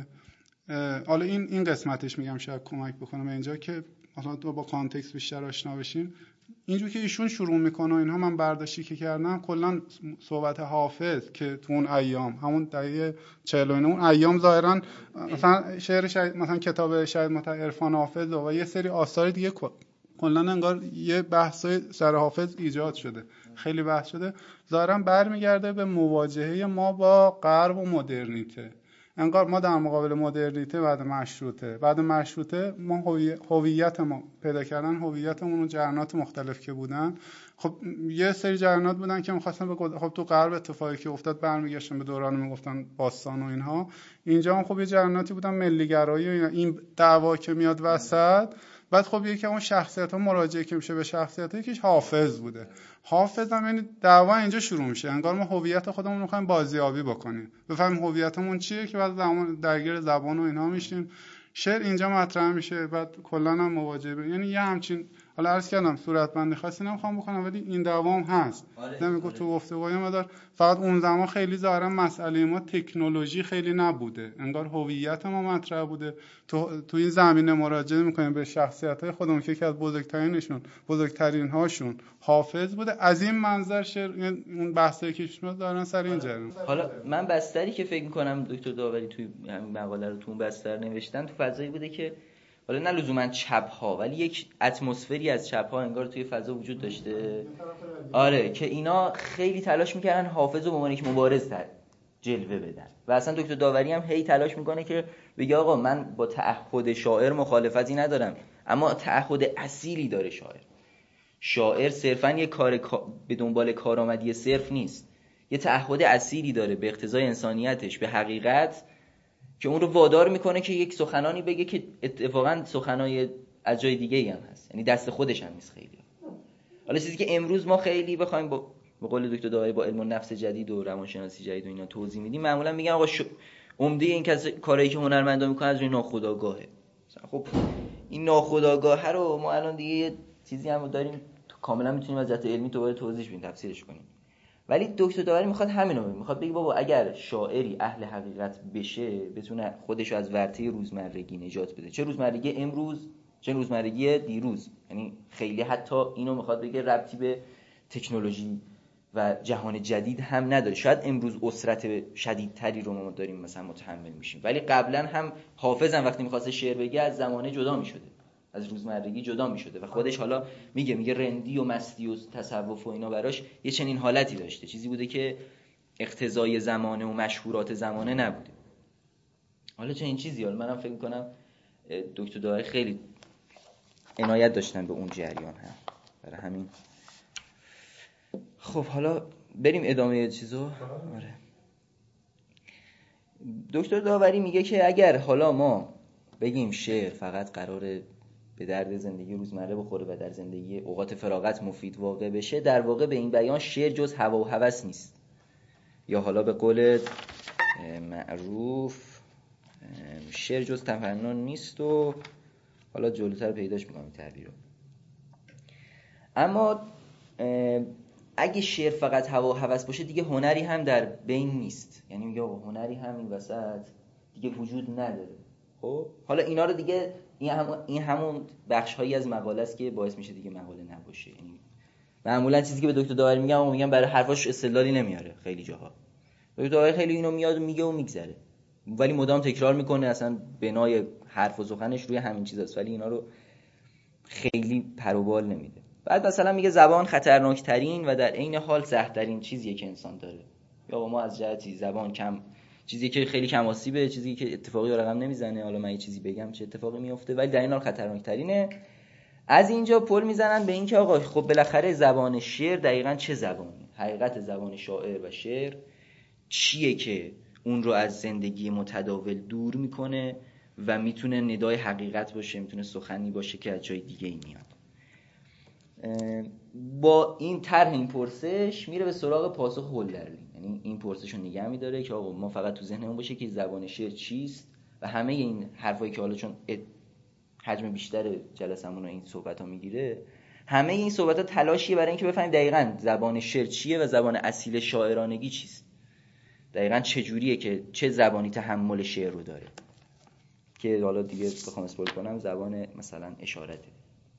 حالا این این قسمتش میگم شاید کمک بکنه به اینجا که مثلا تو با کانتکست بیشتر آشنا بشین. اینجور که ایشون شروع میکنه اینها، من برداشتی که کردم کلا صحبت حافظ که تو اون ایام همون دهه چهل و اون ایام ظاهرا مثلا شعر شاید مثلا کتاب شاید مثلا عرفان حافظ و یه سری آثار دیگه کلا انگار یه بحثای سر حافظ ایجاد شده، خیلی بحث شده، ظاهرا برمیگرده به مواجهه ما با غرب و مدرنیته. انگار ما در مقابل مدرنیته بعد مشروطه بعد مشروطه ما هویت ما پیدا کردن، هویتمون و جریانات مختلف که بودن. خب یه سری جریانات بودن که می‌خواستن به خب تو غرب اتفاقی که افتاد برمیگشتن به دوران میگفتن باستان و اینها. اینجا هم خب یه جریاناتی بودن ملی‌گرایی و اینا. این دعوا که میاد وسط، بعد خب یکی اون شخصیت‌ها مراجعه که میشه به شخصیتایی که حافظ بوده. حافظ هم یعنی دعوا اینجا شروع میشه، انگار ما هویت خودمون رو می‌خوایم بازیابی بکنیم، بفهمیم هویتمون چیه، که بعد زمان درگیر زبان و اینها میشیم. شعر اینجا مطرح میشه، بعد کلا هم مواجهه ب... یعنی یه همچین، حالا عرض کردم صورتبندی خاصی نمیخوام بکنم، ولی این دوام هست. نمیگم تو گفتگوهای مدار فقط اون زمان خیلی ظاهرا مسئله ما تکنولوژی خیلی نبوده، انگار هویت ما مطرح بوده. تو تو این زمینه مراجعه میکنیم به شخصیت‌های خودمون که یکی از بزرگترینشون بزرگترین هاشون حافظ بوده. از این منظر شعر اون بحثایی که شما دارن سر این جریان. حالا من بستری که فکر میکنم دکتر داوری توی همین مقاله رو تو اون بستر نوشتن، تو فضایی بوده که حالا نه لزوما چپ ها، ولی یک اتمسفری از چپ ها انگار توی فضا وجود داشته. آره که اینا خیلی تلاش میکردن حافظ رو به عنوان یک مبارز جلوه بدن، و اصلا دکتر داوری هم هی تلاش میکنه که بگه آقا من با تعهد شاعر مخالفتی ندارم، اما تعهد اصیلی داره شاعر. شاعر صرفا یک کار به دنبال کارآمدی صرف نیست، یه تعهد اصیلی داره به اقتضای انسانیتش به حقیقت، که اون رو وادار میکنه که یک سخنانی بگه که اتفاقا سخنای از جای دیگه ای هم هست، یعنی دست خودش هم نیست خیلی. حالا چیزی که امروز ما خیلی بخوایم با به قول دکتر داوری با علم النفس جدید و روانشناسی جدید و اینا توضیح میدیم، معمولا میگن آقا ش... عمده این که کارهایی که هنرمندا میکنن از روی ناخودآگاهه. خب این ناخودآگاه رو ما الان دیگه یه چیزی هم داریم کاملا میتونیم از جهت علمی دوباره توضیح بدیم، تفسیرش کنیم. ولی دکتر داوری میخواد همین رو میخواد بگه بابا اگر شاعری اهل حقیقت بشه، بتونه خودش رو از ورطه روزمرگی نجات بده، چه روزمرگی امروز چه روزمرگی دیروز، یعنی خیلی حتی اینو میخواد بگه ربطی به تکنولوژی و جهان جدید هم نداره. شاید امروز اسرت شدیدتری رو ما داریم مثلا متحمل میشیم، ولی قبلا هم حافظ هم وقتی میخواسته شعر بگه از زمانه جدا میشده، از روزمرگی جدا میشده و خودش حالا میگه میگه رندی و مستی و تصوف و اینا براش یه چنین حالتی داشته، چیزی بوده که اقتضای زمانه و مشهورات زمانه نبوده. حالا چه این چیزی، حالا منم فکر میکنم دکتر داوری خیلی عنایت داشتن به اون جریان هم، برای همین. خب حالا بریم ادامه چیزو. آره. دکتر داوری میگه که اگر حالا ما بگیم شعر فقط قراره به درد زندگی روزمره بخوره و در زندگی اوقات فراغت مفید واقع بشه، در واقع به این بیان شعر جز هوا و هوس نیست، یا حالا به قول معروف شعر جز تفنن نیست، و حالا جلوتر پیداش میکنم این تعبیر رو. اما اگه شعر فقط هوا و هوس باشه دیگه هنری هم در بین نیست، یعنی میگه هنری هم این وسط دیگه وجود نداره. خب حالا اینا رو دیگه این همون این همون بخش‌هایی از مقاله است که باعث میشه دیگه مقاله نباشه. یعنی معمولا چیزی که به دکتر داوری میگم و میگم برای حرفاش استدلالی نمیاره خیلی جاها، دکتر داوری خیلی اینو میاد و میگه و میگذره، ولی مدام تکرار میکنه، اصلا بنای حرف و سخنش روی همین چیزاست، ولی اینا رو خیلی پروبال نمیده. بعد مثلا میگه زبان خطرناکترین و در عین حال زهرترین چیزیه که انسان داره. یا ما از جهتی زبان کم چیزی که خیلی کم آسیبه، چیزی که اتفاقی رقم نمیزنه، حالا من یه چیزی بگم چه اتفاقی میفته، ولی در این حال خطرناکترینه. از اینجا پل میزنن به این که آقا خب بالاخره زبان شعر دقیقاً چه زبانی؟ حقیقت زبان شاعر و شعر چیه که اون رو از زندگی متداول دور میکنه و میتونه ندای حقیقت باشه، میتونه سخنی باشه که از جای دیگه ای میاد. با این طرح این پرسش میره به سراغ پاسخ هولدرلین، یعنی این پرسش رو نگه میداره که آقا ما فقط تو ذهنمون باشه که زبان شعر چیست و همه این حرفایی که حالا چون حجم بیشتر جلسمون رو این صحبت ها میگیره، همه این صحبت ها تلاشیه برای اینکه بفهمیم دقیقاً زبان شعر چیه و زبان اصیل شاعرانگی چیست، دقیقاً چه جوریه که چه زبانی تحمل شعر رو داره، که حالا دیگه بخوام اسپویل کنم زبان مثلا اشارته.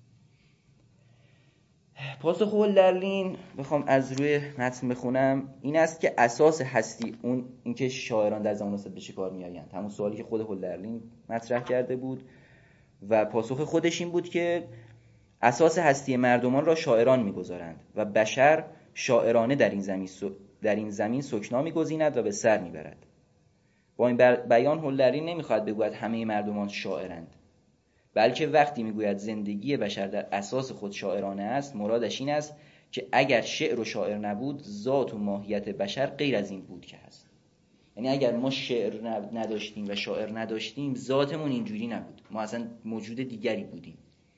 پاسخ هولدرلین بخوام از روی متن بخونم این است که اساس هستی اون اینکه شاعران در زمان وسط به چه کار میآیند، همون سوالی که خود هولدرلین مطرح کرده بود و پاسخ خودش این بود که اساس هستی مردمان را شاعران میگذارند و بشر شاعرانه در این زمین در این زمین سکنا میگزیند و به سر میبرد. با این بیان هولدرلین نمیخواد بگوید همه مردمان شاعرند، بلکه وقتی میگوید زندگی بشر در اساس خود شاعرانه است، مرادش این است که اگر شعر و شاعر نبود، ذات و ماهیت بشر غیر از این بود که هست. یعنی اگر ما شعر نداشتیم و شاعر نداشتیم، ذاتمون اینجوری نبود، ما اصلا موجود دیگری بودیم.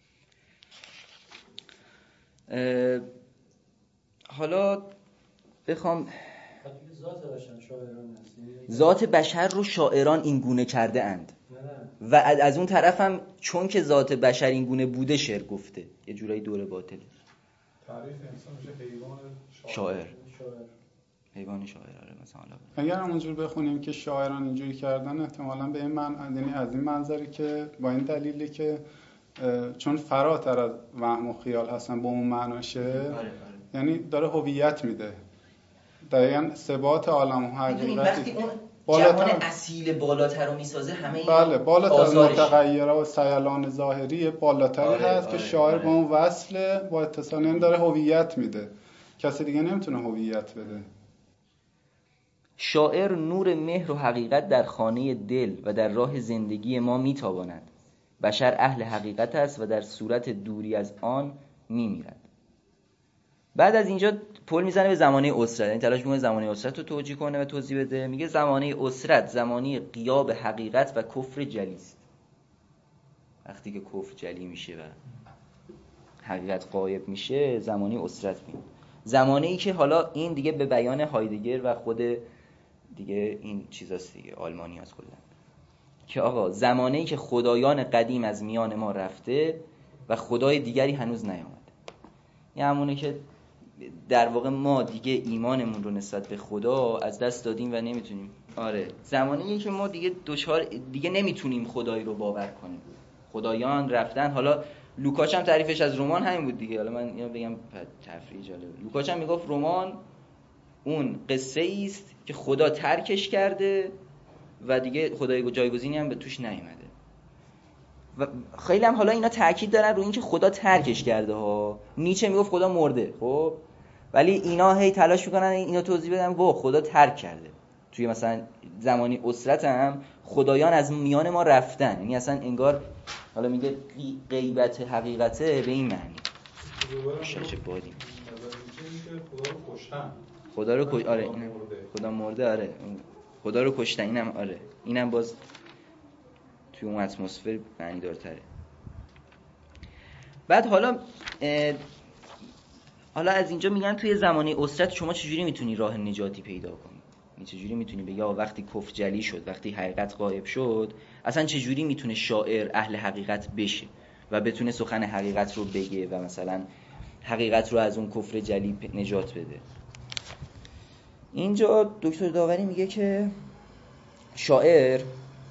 حالا بخوام ذات بشر شاعران است، ذات بشر رو شاعران این گونه کرده اند و از اون طرف هم چون که ذات بشر این گونه بوده شعر گفته، یه جورایی دوره باطله. تعریف انسان میشه حیوان شاعر، حیوان شاعر. آره مثلا اگر همونجور بخونیم که شاعران اینجوری کردن، احتمالاً به این من یعنی از این منظری که با این دلیلی که چون فراتر از وهم و خیال هستن با اون معناشه، آره آره. یعنی داره هویت میده، دقیقاً ثبات عالم و حقیقتی. وقتی اون جهان اصیل بالاتر رو میسازه، همه این بله بالاتر از متغیره و سیلان ظاهری بالاتری آره، هست آره، که شاعر آره. با اون وصله، با اتصال، یعنی داره هویت میده، کسی دیگه نمیتونه هویت بده. شاعر نور مهر و حقیقت در خانه دل و در راه زندگی ما میتاباند. بشر اهل حقیقت است و در صورت دوری از آن میمیرد. بعد از اینجا پل میزنه به زمانه اسرت، یعنی تلاش میکنه زمانه اسرت رو توجیه کنه و توضیح بده. میگه زمانه اسرت زمانی غیاب حقیقت و کفر جلی است. وقتی که کفر جلی میشه و حقیقت غایب میشه، زمانه اسرت میاد. زمانه ای که حالا این دیگه به بیان هایدگر و خود دیگه این چیزاست دیگه، آلمانی هست کلا، که آقا زمانه ای که خدایان قدیم از میان ما رفته و خدای دیگری هنوز نیامد. یعنی همونه که در واقع ما دیگه ایمانمون رو نسبت به خدا از دست دادیم و نمیتونیم، آره زمانه‌ای که ما دیگه دوچار دیگه نمیتونیم خدایی رو باور کنیم، خدایان رفتن. حالا لوکاچ هم تعریفش از رمان همین بود دیگه. حالا من اینو بگم تفریح جالب، لوکاچ هم میگفت رمان اون قصه ایست که خدا ترکش کرده و دیگه خدای جایگزینی هم به توش نیامده. و خیلی هم حالا اینا تاکید دارن رو این که خدا ترکش کرده ها. نیچه میگفت خدا مرده، خب ولی اینا هی تلاش میکنن اینا توضیح بدن وا خدا ترک کرده. توی مثلا زمانی اسرت هم خدایان از میان ما رفتن، یعنی اصلا انگار حالا میگه غیبت حقیقته به این معنی. چه بادی خدا رو کشتن، خدا رو کش... آره اینم خدا مرده، آره خدا رو کشتن، اینم آره اینم باز توی اون اتمسفر معنی دارتره. بعد حالا حالا از اینجا میگن توی زمانه اسرت شما چجوری میتونی راه نجاتی پیدا کنی، چجوری میتونی بگی آقا وقتی کفر جلی شد، وقتی حقیقت غایب شد، اصلا چجوری میتونه شاعر اهل حقیقت بشه و بتونه سخن حقیقت رو بگه و مثلا حقیقت رو از اون کفر جلی نجات بده. اینجا دکتر داوری میگه که شاعر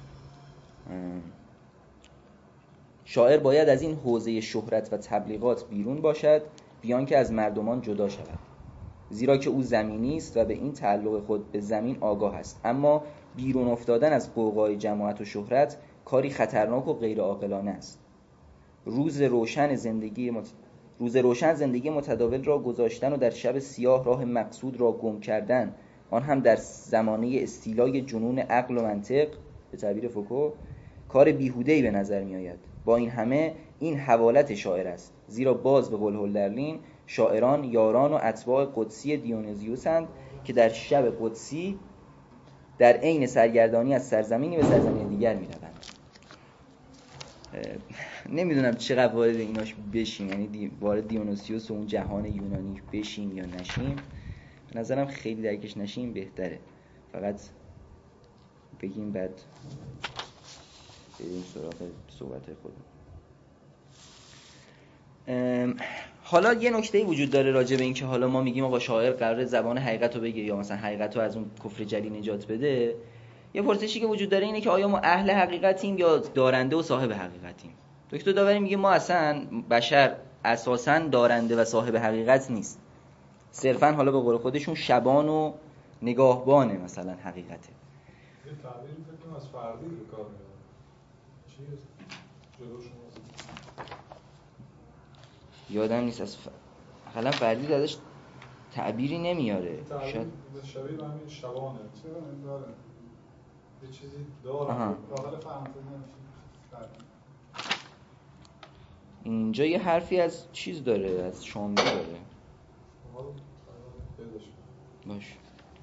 شاعر باید از این حوزه شهرت و تبلیغات بیرون باشد بیان که از مردمان جدا شود. زیرا که او زمینی است و به این تعلق خود به زمین آگاه است. اما بیرون افتادن از غوغای جماعت و شهرت کاری خطرناک و غیر عاقلانه است. روز روشن زندگی مت... روز روشن زندگی متداول را گذاشتن و در شب سیاه راه مقصود را گم کردن، آن هم در زمانه استیلای جنون عقل و منطق، به تعبیر فوکو، کار بیهوده‌ای به نظر می آید. با این همه این حوالت شاعر است، زیرا باز به قول هولدرلین شاعران یاران و اتباع قدسی دیونیزیوسند که در شب قدسی در عین سرگردانی از سرزمینی به سرزمین دیگر می روند. نمیدونم چقدر وارد ایناش بشیم، یعنی دی وارد دیونیسیوس و اون جهان یونانی بشیم یا نشیم. به نظرم خیلی درکش نشیم بهتره، فقط بگیم بعد بریم سراغ صحبت خودمون. حالا یه نکته‌ای وجود داره راجع به این که حالا ما میگیم آقا شاعر قراره زبان حقیقت رو بگه یا مثلا حقیقت رو از اون کفر جلی نجات بده. یه پرسشی که وجود داره اینه که آیا ما اهل حقیقتیم یا دارنده و صاحب حقیقتیم؟ دکتر داوری میگه ما اصلا بشر اساساً دارنده و صاحب حقیقت نیست، صرفاً حالا به قول خودشون شبان و نگاهبانه مثلا حقیقته. یه تعبیری فکر کنم از فردی به کار میاد. چی است؟ جلو شما یادم نیست از حالا فردی دادش تعبیری نمیاره. شاید شبیه به همین شبانه. چرا داره؟ یه چیزی داره. داخل فرانسه نمیشه. اینجا یه حرفی از چیز داره، از شامی داره. باش.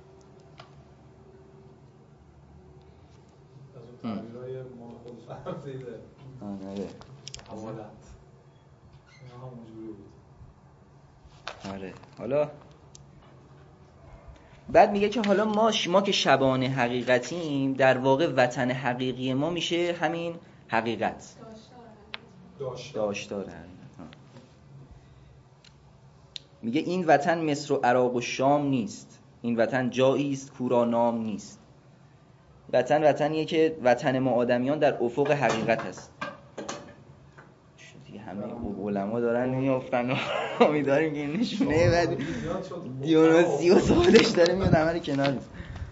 از اون تعبیرهای مال خود فرضی ده. آه نره. حوالت. اینا هم اونجوری بود. آره. حالا بعد میگه که حالا ما ما که شبان حقیقتیم، در واقع وطن حقیقی ما میشه همین حقیقت. داشتار. داشتار. میگه این وطن مصر و عراق و شام نیست، این وطن جایی است کورا نام نیست. وطن وطنیه که وطن ما آدمیان در افق حقیقت است. دیگه همه علما دارن میافتن و امیدواریم که این نشونه بعد دیونیسیوس خودش داره میاد عمل کنار نیست.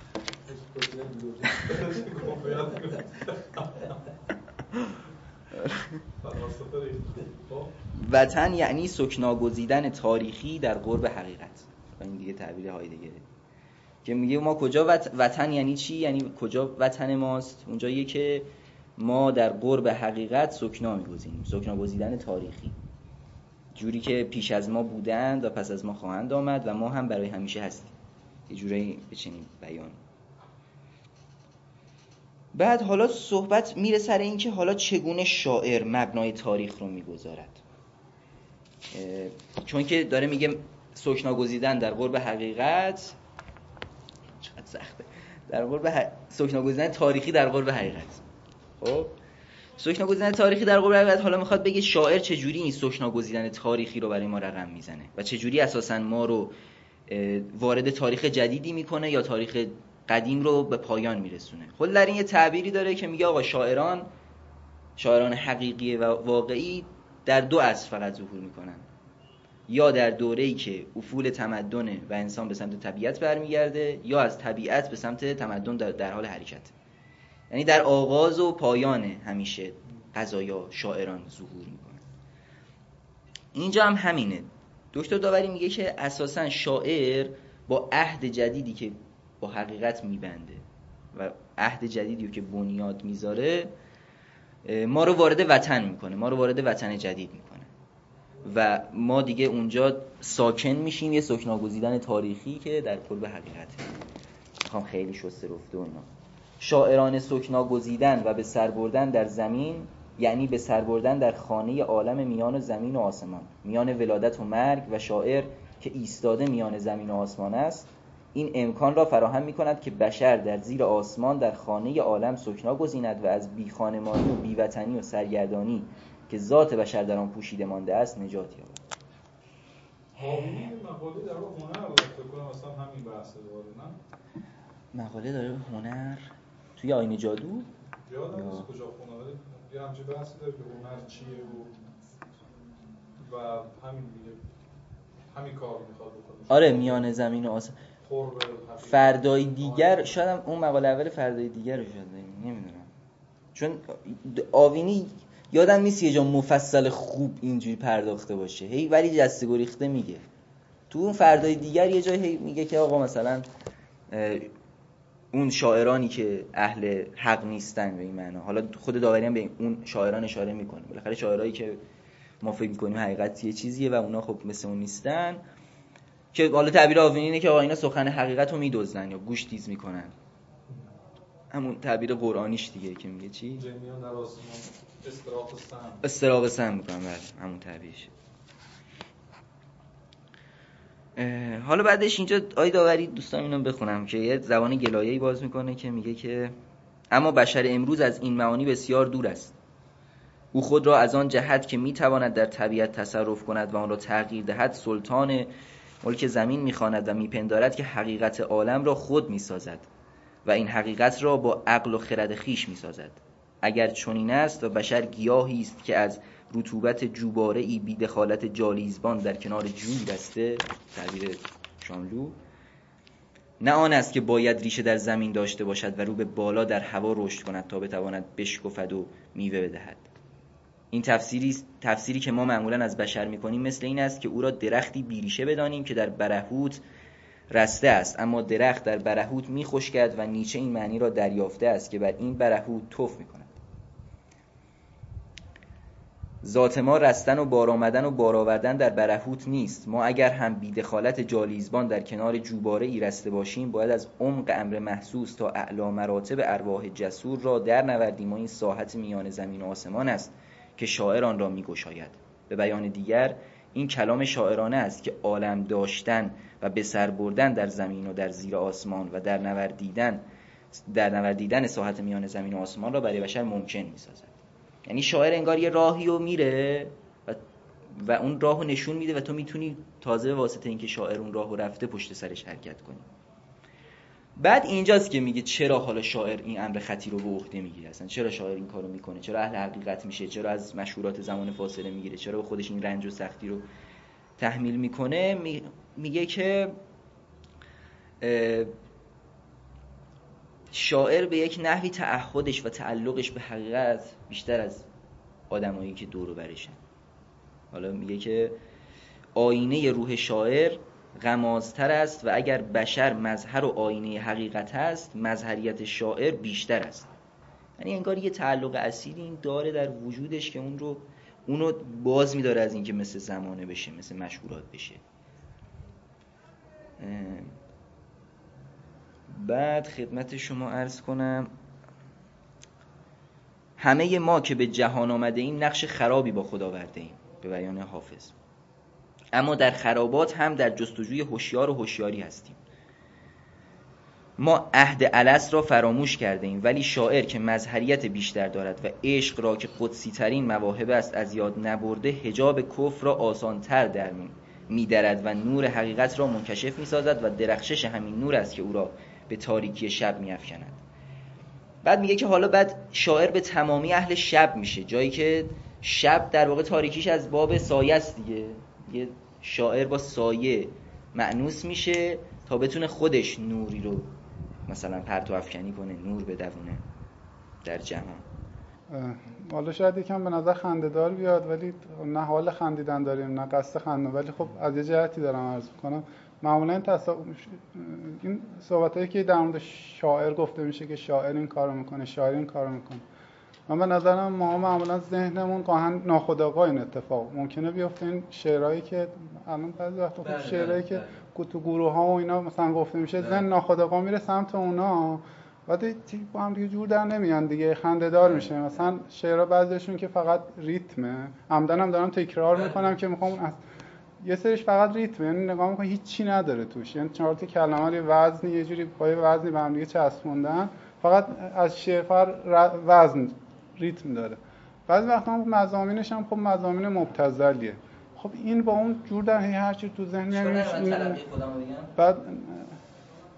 وطن یعنی سکناگزیدن تاریخی در قرب حقیقت. این دیگه تعبیر هایدگره که میگه ما کجا وطن یعنی چی؟ یعنی کجا وطن ماست؟ اونجاییه که ما در قرب حقیقت سکنا میگزینیم، سکنا گزیدن تاریخی، جوری که پیش از ما بودند و پس از ما خواهند آمد و ما هم برای همیشه هستیم. یه جوری به چنین بیان. بعد حالا صحبت میره سر این که حالا چگونه شاعر مبنای تاریخ رو میگذارد، چون که داره میگه سکنا گزیدن در قرب حقیقت، چقدر سخته، در قرب ح... سکنا گزیدن تاریخی در قرب حقیقت. خب سکنا گزیدن تاریخی در قرب حقیقت، حالا میخواد بگه شاعر چجوری این سکنا گزیدن تاریخی رو برای ما رقم میزنه و چجوری اساسا ما رو وارد تاریخ جدیدی میکنه یا تاریخ قدیم رو به پایان میرسونه. خود در این یه تعبیری داره که میگه آقا شاعران شاعران حقیقی و واقعی در دو عصر فقط ظهور میکنن، یا در دوره‌ای که افول تمدن و انسان به سمت طبیعت برمیگرده، یا از طبیعت به سمت تمدن در, در حال حرکت. یعنی در آغاز و پایان همیشه قضایا شاعران ظهور میکنن. اینجا هم همینه. دکتر داوری میگه که اساساً شاعر با عهد جدیدی که با حقیقت میبنده و عهد جدیدی که بنیاد میذاره ما رو وارد وطن میکنه، ما رو وارد وطن جدید میکنه و ما دیگه اونجا ساکن میشیم، یه سکنا گزیدن تاریخی که در قرب حقیقته. میخوام خیلی شسته رفته و اینا. شاعران سکنا گزیدن و به سر بردن در زمین یعنی به سر بردن در خانه عالم میان زمین و آسمان، میان ولادت و مرگ، و شاعر که ایستاده میان زمین و آسمان است این امکان را فراهم می‌کند که بشر در زیر آسمان در خانه عالم سکنا گزیند و از بیخانمانی و بیوطنی و سرگردانی که ذات بشر در آن پوشیده مانده است نجات یابد. حاوی مقاله در هنر بود فکر کنم اصلا همین بحثه دوباره نه؟ مقاله داره به هنر توی آینه جادو؟ یادم نیست کجا خونه ولی یه همچین بحثی داره که هنر چیه و و همین دیگه همین کار میخواد بکنه. آره میان زمین و آسمان. فردای دیگر شاید هم اون مقاله اول فردای دیگر رو شاید نمیدونم، چون آوینی یادم نیست یه جا مفصل خوب اینجوری پرداخته باشه، هی ولی جسته گریخته میگه. تو اون فردای دیگر یه جای هی میگه که آقا مثلا اون شاعرانی که اهل حق نیستن به این معنا، حالا خود داوری هم به اون شاعران اشاره میکنه، بالاخره شاعرایی که ما فکر میکنیم حقیقت یه چیزیه و اونا خب مثل اون نیستن، که حالا تعبیر آوینی اینه که آقا اینا سخن حقیقت رو میدزدن یا گوش تیز میکنن، همون تعبیر قرآنیش دیگه که میگه چی؟ جمیان در آسمان استراق سم استراق سم میکنن، بله همون تعبیرش. حالا بعدش اینجا آی داوری دوستان اینو بخونم که یه زبان گلایه‌ای باز میکنه که میگه که اما بشر امروز از این معانی بسیار دور است. او خود را از آن جهت که میتواند در طبیعت تصرف کند و آن را تغییر دهد سلطان ملک زمین میخواند و میپندارد که حقیقت عالم را خود میسازد و این حقیقت را با عقل و خرد خیش میسازد. اگر چنین است و بشر گیاهی است که از رطوبت جوباره‌ای بی دخالت جالیزبان در کنار جوی بسته، تعبیر شاملو، نه آن است که باید ریشه در زمین داشته باشد و رو به بالا در هوا رشد کند تا بتواند بشکفد و میوه بدهد. این تفسیری تفسیری که ما معمولا از بشر میکنیم مثل این است که او را درختی بیریشه بدانیم که در برهوت رسته است، اما درخت در برهوت میخشکد و نیچه این معنی را دریافته است که بر این برهوت تف میکند. ذات ما رستن و بار آمدن و بار آوردن در برهوت نیست. ما اگر هم بی دخالت جالیزبان در کنار جوباره ای رسته باشیم، باید از عمق امر محسوس تا اعلی مراتب ارواح جسور را در نوردیم و این ساحت میان زمین و آسمان است که شاعر آن را میگشاید. به بیان دیگر این کلام شاعرانه است که عالم داشتن و به سر بردن در زمین و در زیر آسمان و در نوردیدن در نوردیدن ساحت میان زمین و آسمان را برای بشر ممکن می‌سازد. یعنی شاعر انگار یه راهی رو میره و, و اون راهو نشون میده و تو میتونی تازه واسطه اینکه شاعر اون راهو رفته پشت سرش حرکت کنی. بعد اینجاست که میگه چرا حالا شاعر این امر خطیر رو به عهده میگیره، اصلا چرا شاعر این کارو میکنه، چرا اهل حقیقت میشه، چرا از مشهورات زمان فاصله میگیره، چرا به خودش این رنج و سختی رو تحمیل میکنه. میگه که شاعر به یک نحوی تعهدش و تعلقش به حقیقت بیشتر از آدمایی که دور و برشن. حالا میگه که آینه روح شاعر غمازتر است و اگر بشر مظهر و آینه حقیقت است، مظهریت شاعر بیشتر است. یعنی انگار یه تعلق اصیلی این داره در وجودش که اون رو اونو باز میداره از اینکه مثل زمانه بشه، مثل مشهورات بشه. بعد خدمت شما عرض کنم همه ما که به جهان آمده ایم نقش خرابی با خدا آورده ایم، به بیان حافظ، اما در خرابات هم در جستجوی هوشیار و هوشیاری هستیم. ما عهد الست را فراموش کرده ایم، ولی شاعر که مظهریت بیشتر دارد و عشق را که قدسی ترین مواهب است از یاد نبرده، حجاب کفر را آسانتر در می‌درد و نور حقیقت را منکشف می‌سازد و درخشش همین نور است که او را به تاریکی شب می‌افکند. بعد میگه که حالا بعد شاعر به تمامی اهل شب میشه، جایی که شب در واقع تاریکیش از باب سایه است دیگه. یه شاعر با سایه مأنوس میشه تا بتونه خودش نوری رو مثلا پرتو افکنی کنه، نور بدونه در جهان. حالا شاید یکم به نظر خنده‌دار بیاد، ولی نه حال خندیدن داریم نه قصد خندن، ولی خب از یه جهتی دارم عرض می‌کنم. معمولا این تصا... این صحبتایی که در مورد شاعر گفته میشه که شاعر این کارو میکنه، شاعر این کارو میکنه، من به نظرم ما معمولا ذهنمون گاهن ناخودآگاه این اتفاق ممکنه بیفته. این شعرهایی که الان بعضی وقتا خب شعرهایی که تو گروه‌ها و اینا مثلا گفته میشه، ذهن ناخودآگاه میره سمت اونا، بعد با هم دیگه جور در نمیان دیگه، خنده‌دار میشه. مثلا شعرها بعضیشون که فقط ریتمه، عمدن هم دارم تکرار میکنم که میخوام از یه سریش فقط ریتمه، یعنی نگاه میکنی هیچ چی نداره توش، یعنی چهار تا کلمه رو وزنی یه جوری با یه وزنی به هم دیگه چسبوندن، فقط از شعر فر وزن ریتم داره. بعضی وقتا هم مضامینش هم خب مضامین مبتذلیه. خب این با اون جور در هر چی تو ذهن نمیشه. بعد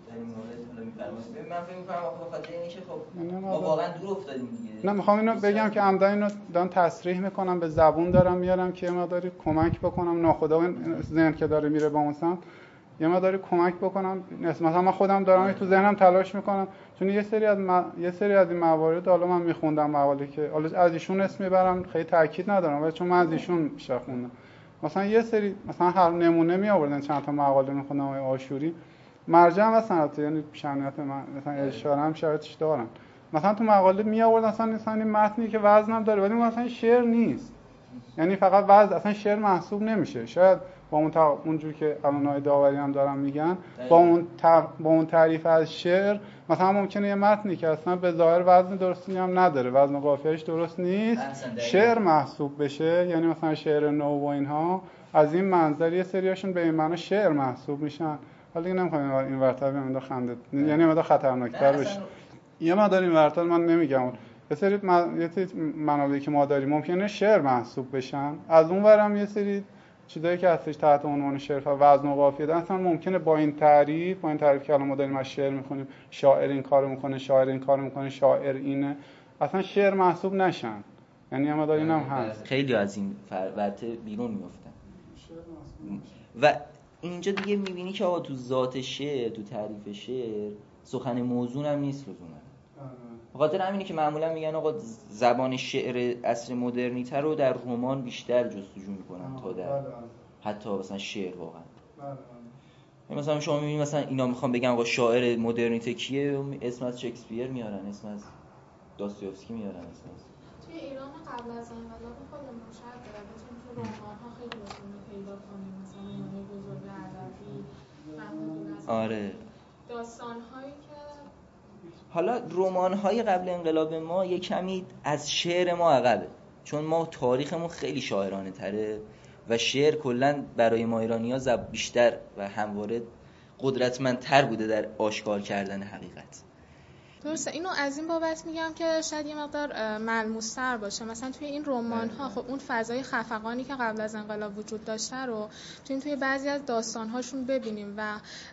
در این مورد حالا می‌فرمایید؟ من فکر می‌کنم به خاطر اینه که خب ما واقعا دور افتادیم دیگه. نه میخوام اینو بگم که عمدن اینو دارم تصریح میکنم، به زبون دارم میارم که یه مقداری کمک بکنم، ناخودآگاه این ذهن که داره میره با اون سمت یه مقداری کمک بکنم. مثلا من خودم دارم تو ذهنم تلاش میکنم، چون یه سری از م... یه سری از این موارد حالا من میخوندم مقاله که حالا از ایشون اسم میبرم، خیلی تاکید ندارم ولی چون من از ایشون بیشتر خوندم، مثلا یه سری مثلا هر نمونه می آوردن چند تا مقاله میخوندم آقای آشوری، مرجع هم مثلا یعنی شأنیت من مثلا اشاره هم شرطش دارن، مثلا تو مقاله می آوردن مثلا مثلا این متنی که وزنم داره ولی مثلا شعر نیست، یعنی فقط وزن، اصلا شعر محسوب نمیشه. شاید با اون تا... اونجوری که قانون‌های داوری هم دارن میگن با اون تا... با اون تعریف از شعر مثلا ممکنه یه متنی که اصلا به ظاهر وزن درستی هم نداره، وزن قافیه‌اش درست نیست، شعر محسوب بشه، یعنی مثلا شعر نو و اینها از این منظر یه سریاشون به این معنی شعر محسوب میشن. حالا دیگه نمی‌خوام این ورطه بهم خنده، یعنی مدار خطرناک‌تر بشه. یه مقدار این ورطه من نمیگم، یه سری یه سری منابعی که ما داریم ممکنه شعر محسوب بشن، از اون ورم یه سری چیزایی که هستش تحت عنوان شعر و وزن و قافیه دارن اصلا ممکنه با این تعریف با این تعریف که الان ما داریم از شعر می‌خونیم، شاعر این کارو می‌کنه، شاعر این کارو می‌کنه، شاعر اینه، اصلا شعر محسوب نشن. یعنی ما داریم هم هست خیلی از این ورطه بیرون میافتن و اینجا دیگه می‌بینی که آقا تو ذات شعر، تو تعریف شعر سخن موزون هم نیست لزوما. بخاطر همینه که معمولا میگن آقا زبان شعر عصر مدرنیته رو در رمان بیشتر جستجو میکنن تا در حتی مثلا شعر واقعا. مثلا شما میبینید مثلا اینا میخوام بگم آقا شاعر مدرنیته کیه، اسم از شکسپیر میارن، اسم از داستایوفسکی میارن، اسم از توی ایران قبل از انقلاب خودمون شاید بتونیم تو رمان‌ها خیلی بتونیم پیدا کنیم، مثلا رمان‌های بزرگ ادبی محمود نظری، آره داستان‌هایی که حالا رمان‌های قبل انقلاب ما یه کمی از شعر ما عقبه، چون ما تاریخمون خیلی شاعرانه تره و شعر کلاً برای ما ایرانی‌ها زب بیشتر و همواره قدرتمندتر بوده در آشکار کردن حقیقت. درسته، اینو از این بابت میگم که شاید یه مقدار ملموس‌تر باشه. مثلا توی این رمان‌ها خب اون فضای خفقانی که قبل از انقلاب وجود داشته رو توی توی بعضی از داستان‌هاشون ببینیم و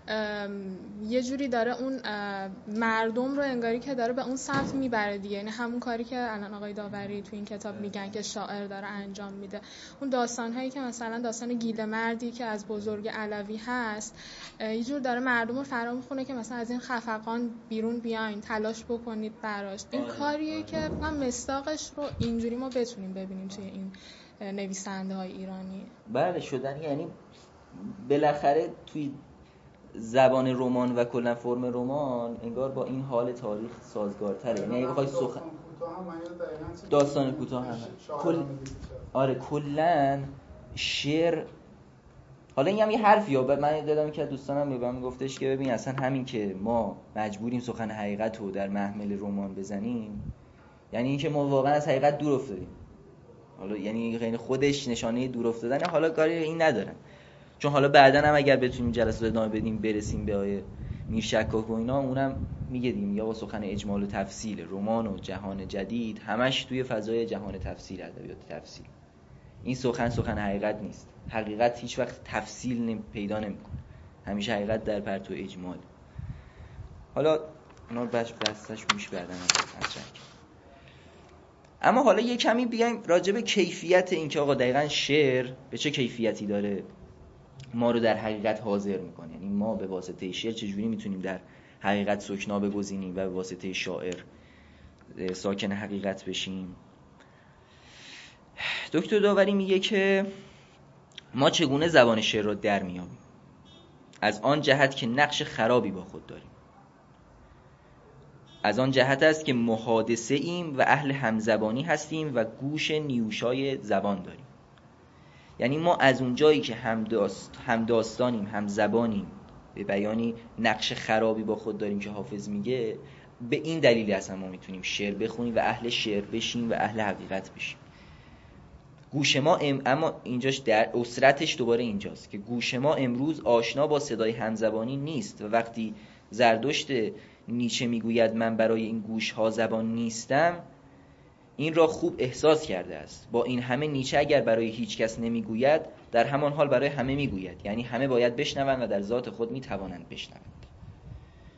یه جوری داره اون مردم رو انگاری که داره به اون سمت میبره دیگه، یعنی همون کاری که الان آقای داوری توی این کتاب میگن که شاعر داره انجام میده. اون داستان‌هایی که مثلا داستان گیل مردی که از بزرگ علوی هست یه جور داره مردم رو فرا میخونه که مثلا از این خفقان بیرون بیاین، تلاش بکنید براش. این آره، کاریه آره. که من مصداقش رو اینجوری ما بتونیم ببینیم توی این نویسنده های ایرانی. بله شدن، یعنی بالاخره توی زبان رمان و کلا فرم رمان انگار با این حال تاریخ سازگارتره. یعنی اگه بخوای سخن داستان کوتاه هم کل آره کلا شعر، حالا این هم یه حرفیه، من دادم که دوستانم به من گفتش که ببین اصلا همین که ما مجبوریم سخن حقیقت رو در محمل رمان بزنیم یعنی این که ما واقعا از حقیقت دور افتادیم. حالا یعنی غیر خودش نشانه دور افتادن، حالا کاری این ندارم، چون حالا بعداً هم اگر بتونیم جلسه ادامه بدیم برسیم به آیه میرشکاک و اینا، اونم میگه دیگه یا با سخن اجمال و تفصیل، رمان و جهان جدید همش توی فضای جهان تفصیل، ادبیات تفصیل. این سخن سخن حقیقت نیست. حقیقت هیچ وقت تفصیل پیدا نمیکنه، همیشه حقیقت در پرتو اجمال. حالا اونا بس بسش میشه بعداً مطرح کرد. اما حالا یه کمی بیایم راجع به کیفیت این که آقا دقیقاً شعر به چه کیفیتی داره ما رو در حقیقت حاضر میکنه، یعنی ما به واسطه شعر چجوری میتونیم در حقیقت سکنا بگزینیم و به واسطه شاعر ساکن حقیقت بشیم. دکتر داوری میگه که ما چگونه زبان شعر رو در میابیم؟ از آن جهت که نقش خرابی با خود داریم. از آن جهت است که محادثه ایم و اهل همزبانی هستیم و گوش نیوشای زبان داریم. یعنی ما از اون جایی که هم داست هم داستانیم، هم زبانیم، به بیانی نقش خرابی با خود داریم که حافظ میگه، به این دلیل اصلا ما میتونیم شعر بخونیم و اهل شعر بشیم و اهل حقیقت بشیم. گوش ما ام... اما اینجاش در اسرتش دوباره اینجاست که گوش ما امروز آشنا با صدای همزبانی نیست و وقتی زردشت نیچه میگوید من برای این گوش ها زبان نیستم، این را خوب احساس کرده است. با این همه نیچه اگر برای هیچ کس نمیگوید، در همان حال برای همه میگوید، یعنی همه باید بشنوند و در ذات خود میتوانند بشنوند.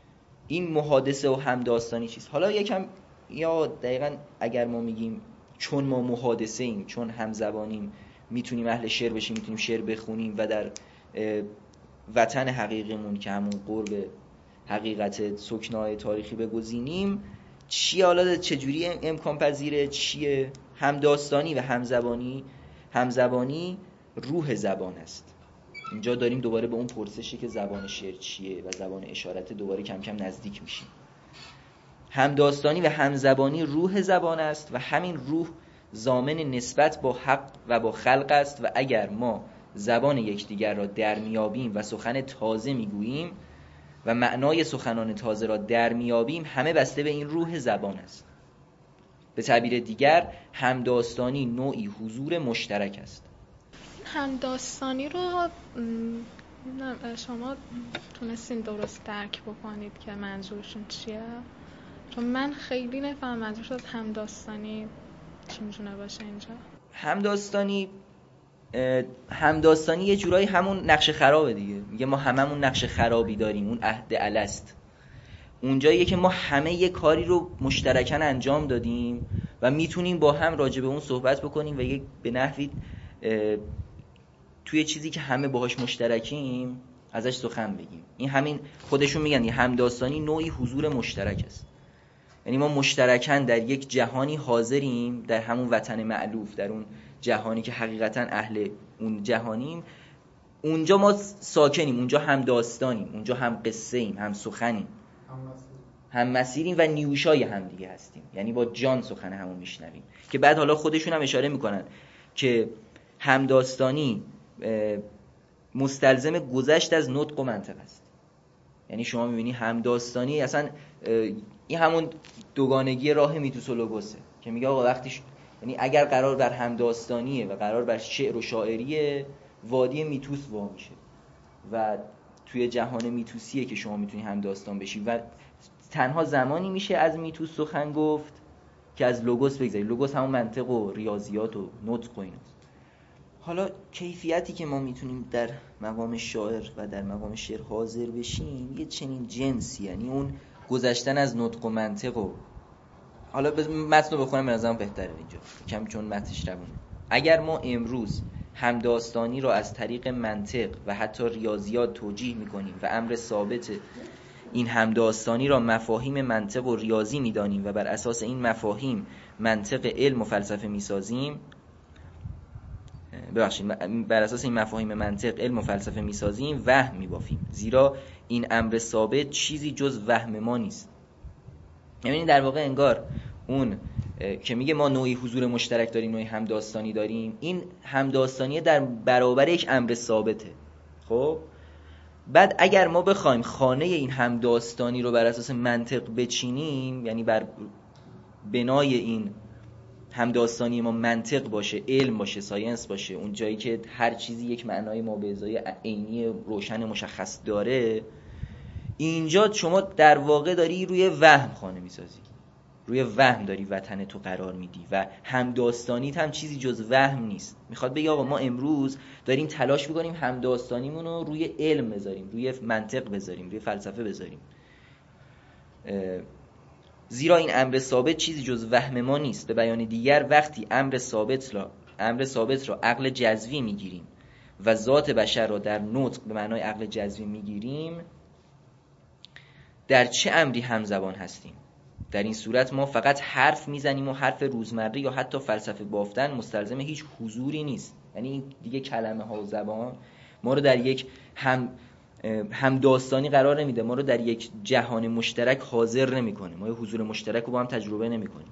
این محادثه و همداستانی چیست؟ حالا یکم یا دقیقاً اگر ما میگیم چون ما محادثه ایم، چون همزبانیم، میتونیم اهل شعر بشیم، میتونیم شعر بخونیم و در وطن حقیقیمون که همون قرب حقیقت سکنای تاریخی بگزینیم، چیه حالا چجوری امکان پذیره؟ چیه همداستانی و همزبانی؟ همزبانی روح زبان است. اینجا داریم دوباره به اون پرسشی که زبان شعر چیه و زبان اشارت دوباره کم کم نزدیک میشیم. همداستانی و همزبانی روح زبان است و همین روح ضامن نسبت با حق و با خلق است و اگر ما زبان یکدیگر را در میابیم و سخن تازه میگوییم و معنای سخنان تازه را در میابیم، همه بسته به این روح زبان است. به تعبیر دیگر همداستانی نوعی حضور مشترک است. همداستانی رو م، شما تونستین درست درک بکنید که منظورشون چیه؟ چون من خیلی نفهم منظورش از همداستانی چی میتونه باشه اینجا. همداستانی همداستانی یه جورایی همون نقش خرابه دیگه. میگه ما هممون نقش خرابی داریم، اون عهد الست. اونجاییه که ما همه یه کاری رو مشترکاً انجام دادیم و میتونیم با هم راجع به اون صحبت بکنیم و یک به نحوی توی چیزی که همه باهاش مشترکیم ازش سخن بگیم. این همین خودشون میگن یه همداستانی نوعی حضور مشترک است. یعنی ما مشترکاً در یک جهانی حاضریم، در همون وطن مألوف، در اون جهانی که حقیقتاً اهل اون جهانیم. اونجا ما ساکنیم، اونجا هم داستانیم، اونجا هم قصه ایم، هم سخنیم، هم مسیریم و نیوشای هم دیگه هستیم. یعنی با جان سخن همون میشنویم. که بعد حالا خودشون هم اشاره میکنن که همداستانی مستلزم گذشت از نطق و منطق است. یعنی شما میبینی همداستانی اصلا این همون دوگانگی راه میتوس و لوگوسه که میگه آقا وقتی ش... یعنی اگر قرار بر همداستانیه و قرار بر شعر و شاعریه، وادی میتوس وا میشه و توی جهان میتوسیه که شما میتونی همداستان بشی و تنها زمانی میشه از میتوس سخن گفت که از لوگوس بگذاری. لوگوس همون منطق و ریاضیات و نطق و ایناست. حالا کیفیتی که ما میتونیم در مقام شاعر و در مقام شعر حاضر بشیم یه چنین جنسی، یعنی اون گذشتن از نطق و منطق. و حالا متن رو بخونم به نظرم بهتره اینجا کم، چون متنش روونه. اگر ما امروز همداستانی را از طریق منطق و حتی ریاضیات توجیه میکنیم و امر ثابت این همداستانی را مفاهیم منطق و ریاضی میدانیم و بر اساس این مفاهیم منطق علم و فلسفه میسازیم ببخشید بر اساس این مفاهیم منطق علم و فلسفه میسازیم، وهم میبافیم، زیرا این امر ثابت چیزی جز وهم ما نیست. یعنی در واقع انگار اون که میگه ما نوعی حضور مشترک داریم، نوعی همداستانی داریم، این همداستانی در برابر یک امر ثابته. خب بعد اگر ما بخوایم خانه این همداستانی رو بر اساس منطق بچینیم، یعنی بر بنای این همداستانی ما منطق باشه، علم باشه، ساینس باشه، اون جایی که هر چیزی یک معنای ما به ازای عینی روشن مشخص داره، اینجا شما در واقع داری روی وهم خانه میسازی، روی وهم داری وطن تو قرار میدی و همداستانیت هم چیزی جز وهم نیست. میخواد بگه آقا ما امروز داریم تلاش میکنیم همداستانیمون رو روی علم بذاریم، روی منطق بذاریم، روی فلسفه بذاریم، زیرا این امر ثابت چیزی جز وهم ما نیست. به بیان دیگر وقتی امر ثابت را امر ثابت را عقل جزوی میگیریم و ذات بشر را در نطق به معنای عقل جزوی میگیریم، در چه امری همزبان هستیم؟ در این صورت ما فقط حرف میزنیم و حرف روزمره یا حتی فلسفه بافتن مستلزم هیچ حضوری نیست. یعنی این دیگه کلمه ها و زبان ما رو در یک هم هم داستانی قرار نمیده، ما رو در یک جهان مشترک حاضر نمیکنه، ما یه حضور مشترک رو با هم تجربه نمیکنیم.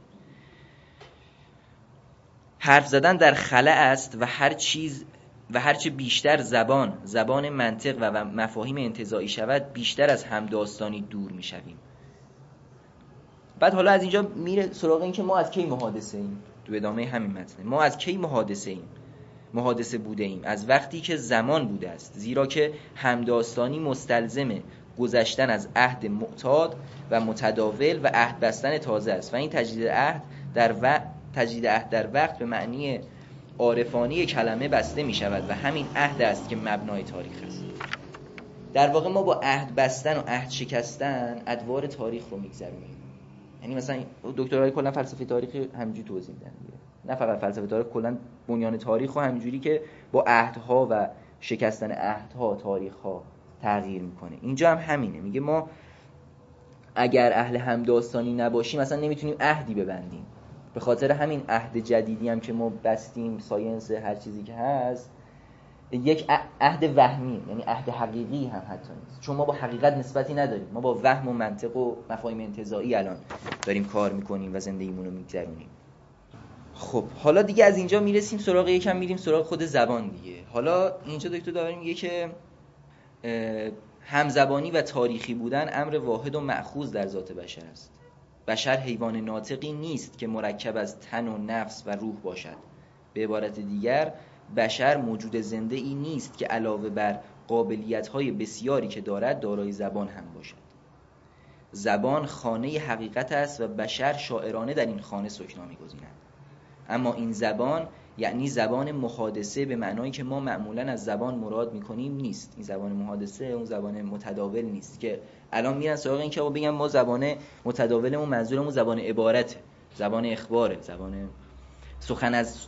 حرف زدن در خلا است و هر چیز و هرچه بیشتر زبان زبان منطق و مفاهیم انتزاعی شود، بیشتر از همداستانی دور میشویم. بعد حالا از اینجا میره سراغ این که ما از کی محادثه ایم. تو ادامه همین متن ما از کی محادثه ایم محادثه بوده ایم؟ از وقتی که زمان بوده است، زیرا که همداستانی مستلزم گذشتن از عهد معتاد و متداول و عهد بستن تازه است و این تجدید عهد در و... تجدید عهد در وقت به معنی عارفانه کلمه بسته می شود و همین عهد است که مبنای تاریخ است. در واقع ما با عهد بستن و عهد شکستن ادوار تاریخ رو میگذرونیم. یعنی مثلا دکترای کلا فلسفه تاریخ همینجوری توضیح میدن دیگه، نه فقط فلسفه تاریخ، کلا بنیان تاریخ رو همینجوری که با عهدها و شکستن عهدها تاریخها تغییر میکنه. اینجا هم همینه، میگه ما اگر اهل همداستانی نباشیم مثلا نمیتونیم عهدی ببندیم. به خاطر همین عهد جدیدی هم که ما بستیم، ساینس هر چیزی که هست، یک عهد وهمی، یعنی عهد حقیقی هم حتی نیست، چون ما با حقیقت نسبتی نداریم، ما با وهم و منطق و مفاهیم انتزاعی الان داریم کار میکنیم و زندگیمون رو میگذرونیم. خب حالا دیگه از اینجا میرسیم سراغ یکم میریم سراغ خود زبان دیگه. حالا اینجا دکتر داوری میگه که همزبانی و تاریخی بودن امر واحد و مأخوذ در ذات بشر است. بشر حیوان ناطقی نیست که مرکب از تن و نفس و روح باشد. به عبارت دیگر بشر موجود زنده ای نیست که علاوه بر قابلیت‌های بسیاری که دارد دارای زبان هم باشد. زبان خانه حقیقت است و بشر شاعرانه در این خانه سکنا می‌گزیند. اما این زبان یعنی زبان محادثه به معنایی که ما معمولاً از زبان مراد می‌کنیم نیست. این زبان محادثه اون زبان متداول نیست که الان میرن سراغ این که آقا بگم ما زبان متداولمون منظورمون زبان عبارته، زبان اخباره، زبان سخن از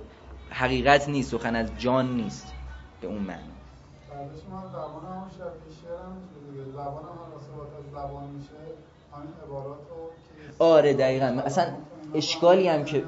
حقیقت نیست، سخن از جان نیست به اون معنی. بعدش ما زبان هم شبیه شعر هم میشه، زبان هم حالا از زبان میشه همین عبارات رو که آره دقیقاً. اصلا اشکالی هم که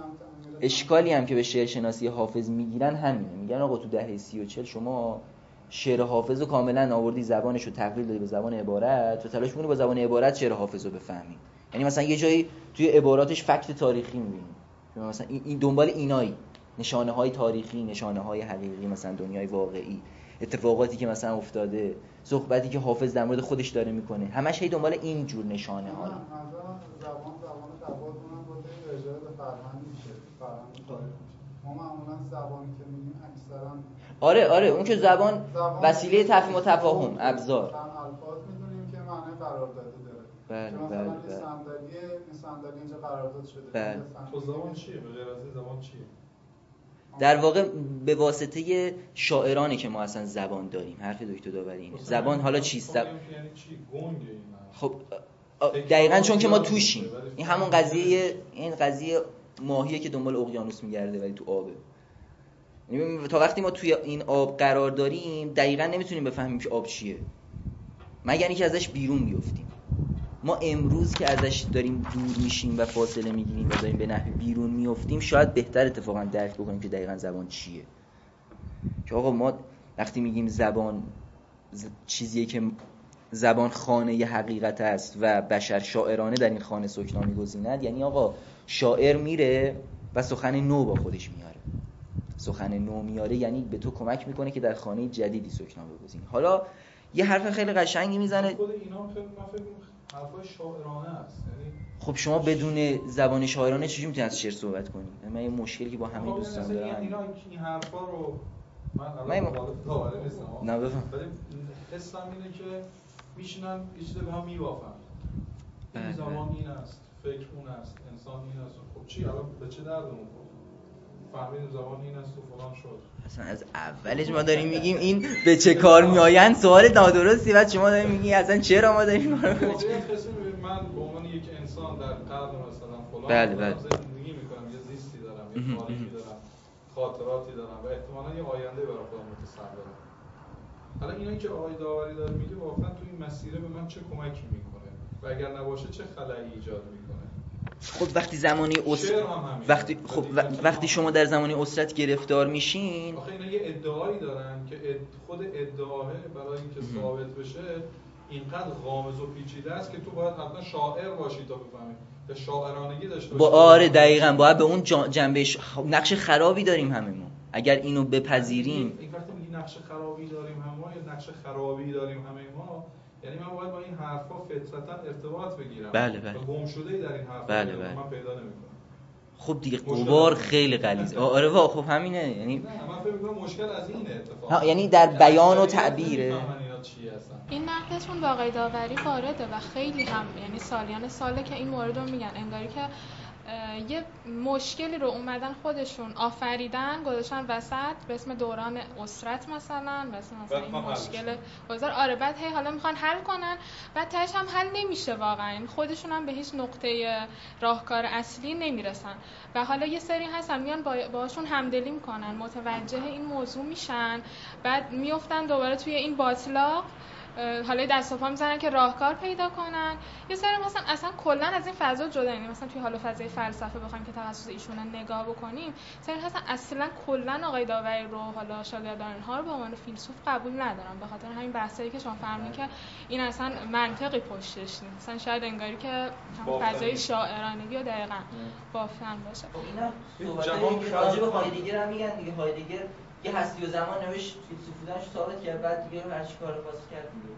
اشکالی هم که به شعر شناسی حافظ میگیرن همینه، میگن آقا تو دهه سی و چل شما شعر حافظ رو کاملا آوردی زبانش رو تقلیل دادی به زبان عبارت و تلاش می‌کنی با زبان عبارت شعر حافظ رو بفهمی. یعنی مثلا یه جایی توی عباراتش فکت تاریخی می‌بینی، مثلا این دنبال اینایی، نشانه‌های تاریخی، نشانه‌های حقیقی، مثلا دنیای واقعی، اتفاقاتی که مثلا افتاده، صحبتی که حافظ در مورد خودش داره میکنه، همش هی دنبال این جور نشانه‌های. زبان زبان تفاوتمون با این رجاله به فرهنگ میشه، فرهنگ تاریخ میشه. ما معمولا زبانی که میگیم اکثرا آره آره اون که زبان, زبان وسیله تفهیم و تفاهم، ابزار، الفاظ میدونیم که معنی قراردادی داره. بله که بله مثلا بله. صندلی صندلی اینجا قرارداد شده. بله. خب زبان چیه؟ به غیر از این زبان چیه؟ در واقع به واسطه شاعرانی که ما اصلا زبان داریم. حرف دکتر داوری اینه. زبان حالا چیست؟ یعنی چی؟ گنگه خب دقیقاً چون که ما توشیم. این همون قضیه این قضیه ماهیه که دنبال اقیانوس میگرده ولی تو آبه. یعنی تا وقتی ما توی این آب قرار داریم دقیقاً نمیتونیم بفهمیم که آب چیه، مگر اینکه ازش بیرون بیافتیم. ما امروز که ازش داریم دور میشیم و فاصله میگیریم و داریم به نحوی بیرون میافتیم شاید بهتر اتفاقا درک بکنیم که دقیقاً زبان چیه. که آقا ما وقتی میگیم زبان چیزیه که زبان خانه ی حقیقت است و بشر شاعرانه در این خانه سکنا میگزیند، یعنی آقا شاعر میره و سخن نو با خودش میاره. سخن نو میاره یعنی به تو کمک میکنه که در خانه جدیدی سکنا بگزینی. حالا یه حرف خیلی قشنگی میزنه. خود اینا خیلی من فکر کنم حرفای شاعرانه است. یعنی خب شما بدون زبان شاعرانه چجوری میتونید از شعر صحبت کنید؟ من یه مشکلی که با همه دوستان دارم اینا این حرفا رو من من الان داوری نیستم. نه بفهم. ولی حسم اینه که میشینن یه چیزی به هم میوافن. این زبان این است، فکر اون است، انسان این است. خب چی الان به چه دردمون می‌خوره؟ فهمیدیم زبان این است و فلان شد. اصلا از اولش ما داریم میگیم این به چه کار میآیند، سوال نادرستی، بعد شما داریم میگی اصلا چرا ما داریم من به عنوان یک انسان در قرن مثلا فلان بله بله زندگی میکنم، یه زیستی دارم، یه تاریخی دارم، خاطراتی دارم و احتمالاً یه آینده برای خودم متصورم. حالا اینا که آقای داوری داره میگه واقعا تو این مسیره به من چه کمکی میکنه و اگر نباشه چه خلایی ایجاد میکنه. خب وقتی زمانی اسرت وقتی خب وقتی شما در زمانی اسرت گرفتار میشین، آخه اینا یه ادعایی دارن که خود ادعاه برای اینکه ثابت بشه اینقدر غامض و پیچیده است که تو باید حتما شاعر باشی تا بفهمی، به شاعرانگی داشته باشی. با آره دقیقاً باید به اون جنبه نقش خرابی داریم هممون. اگر اینو بپذیریم، این وقتی میگی نقش خرابی داریم همه ما یا نقش خرابی داریم همه ما، یعنی من باید با این حرفا فطرتا ارتباط بگیرم. بله بله. و گم شده‌ای در این حرفا بله بله. من پیدا نمی‌کنم. خب دیگه غبار خیلی غلیظ. آره وا خب همینه، یعنی نه من فکر می‌کنم مشکل از اینه اتفاقا. یعنی در بیان و تعبیره. این نقدتون با آقای داوری وارده و خیلی هم یعنی سالیان ساله که این مورد رو میگن، انگاری که یه مشکلی رو اومدن خودشون آفریدن گذاشتن وسط به اسم دوران اسرت مثلا، به اسم مثلا این مشکل گذار آره بعد هی حالا میخوان حل کنن، بعد تهش هم حل نمیشه واقعا، خودشون هم به هیچ نقطه راهکار اصلی نمیرسن و حالا یه سری هستن میان باهاشون همدلی میکنن، متوجه این موضوع میشن، بعد میافتن دوباره توی این باطلاق، حالا دست و پا میزنن که راهکار پیدا کنن. یه سری مثلا اصلا کلا از این فضا جدا، یعنی مثلا توی حالا فضای فلسفه بخوایم که تخصص ایشون نگاه بکنیم، سری هستن اصلا کلا آقای داوری رو حالا شاگردان اینها رو به عنوان فیلسوف قبول ندارن، به خاطر همین بحثایی که شما فرمودین که این اصلا منطقی پشتش نیست، مثلا شاید انگاری که هم فضای شاعرانگی و دقیقاً بافتن باشه. خب اینا صحبتایی که راجع به هایدگر هم میگن دیگه، هایدگر یه هستی و زمان نوشت، فیلسوف بودنش ثابت کرد، بعد دیگه هر چی کار خواست کرد دیگه.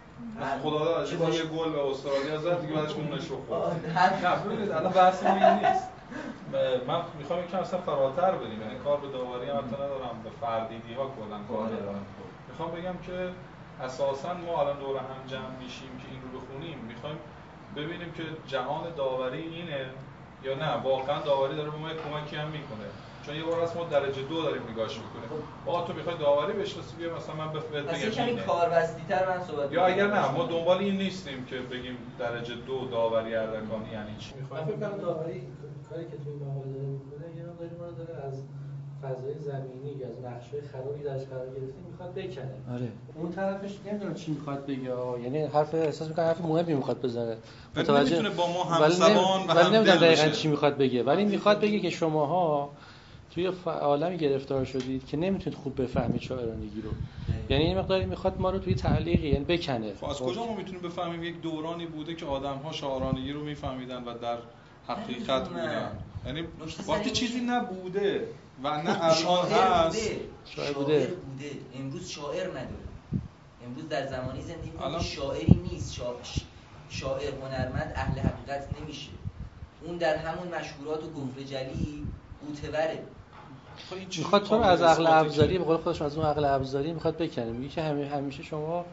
خدا داره یه گل به استرالیا زد دیگه بعدش مونش رو خورد. نه ببینید الان بحث ما این نیست. من میخوام یکم اصلا فراتر بریم، یعنی کار به داوری هم تا ندارم، به فردیدی ها کلا کار دارم. میخوام بگم که اساسا ما الان دور هم جمع میشیم که این رو بخونیم، میخوایم ببینیم که جهان داوری اینه یا نه واقعا داوری داره به ما کمکی هم میکنه. چون یه بار از ما درجه دو داریم نگاهش میکنیم. با تو میخوای داوری بشناسی بیا مثلا من بفهمم بگم کمی کاربستی‌تر من صحبت یا اگر نه ما دنبال این نیستیم که بگیم درجه دو داوری اردکانی یعنی چی. میخوایم فکر کنم داوری کاری که توی مقاله داره میکنه یه مقداری ما رو داره از فضای زمینی، از نقشه خرابی درش قرار گرفتیم میخواد بکنه. آره. اون طرفش نمیدونم چی میخواد بگه، یعنی حرف احساس میکنه حرف مهمی میخواد بزنه. متوجه نمیتونه با ما هم زبان و هم نمیدونم دقیقاً چی میخواد بگه، ولی میخواد بگه که شماها توی عالمی گرفتار شدید که نمیتونید خوب بفهمید شاعرانگی رو. یعنی این مقداری میخواد ما رو توی تعلیقی یعنی بکنه. خب از کجا ما میتونیم بفهمیم یک دورانی بوده که آدم‌ها شاعرانگی رو میفهمیدن و در حقیقت بودن؟ یعنی وقتی چیزی نبوده و نه الان هست شاعر بوده. بوده امروز شاعر نداره. امروز در زمانی زندگی می‌کنیم شاعری نیست، شاعر شاعر هنرمند اهل حقیقت نمیشه. اون در همون مشهورات و کفر جلی بوتوره. میخواد تو رو از عقل ابزاری به قول خودش از اون عقل ابزاری میخواد بکنه. میگه که همیشه شما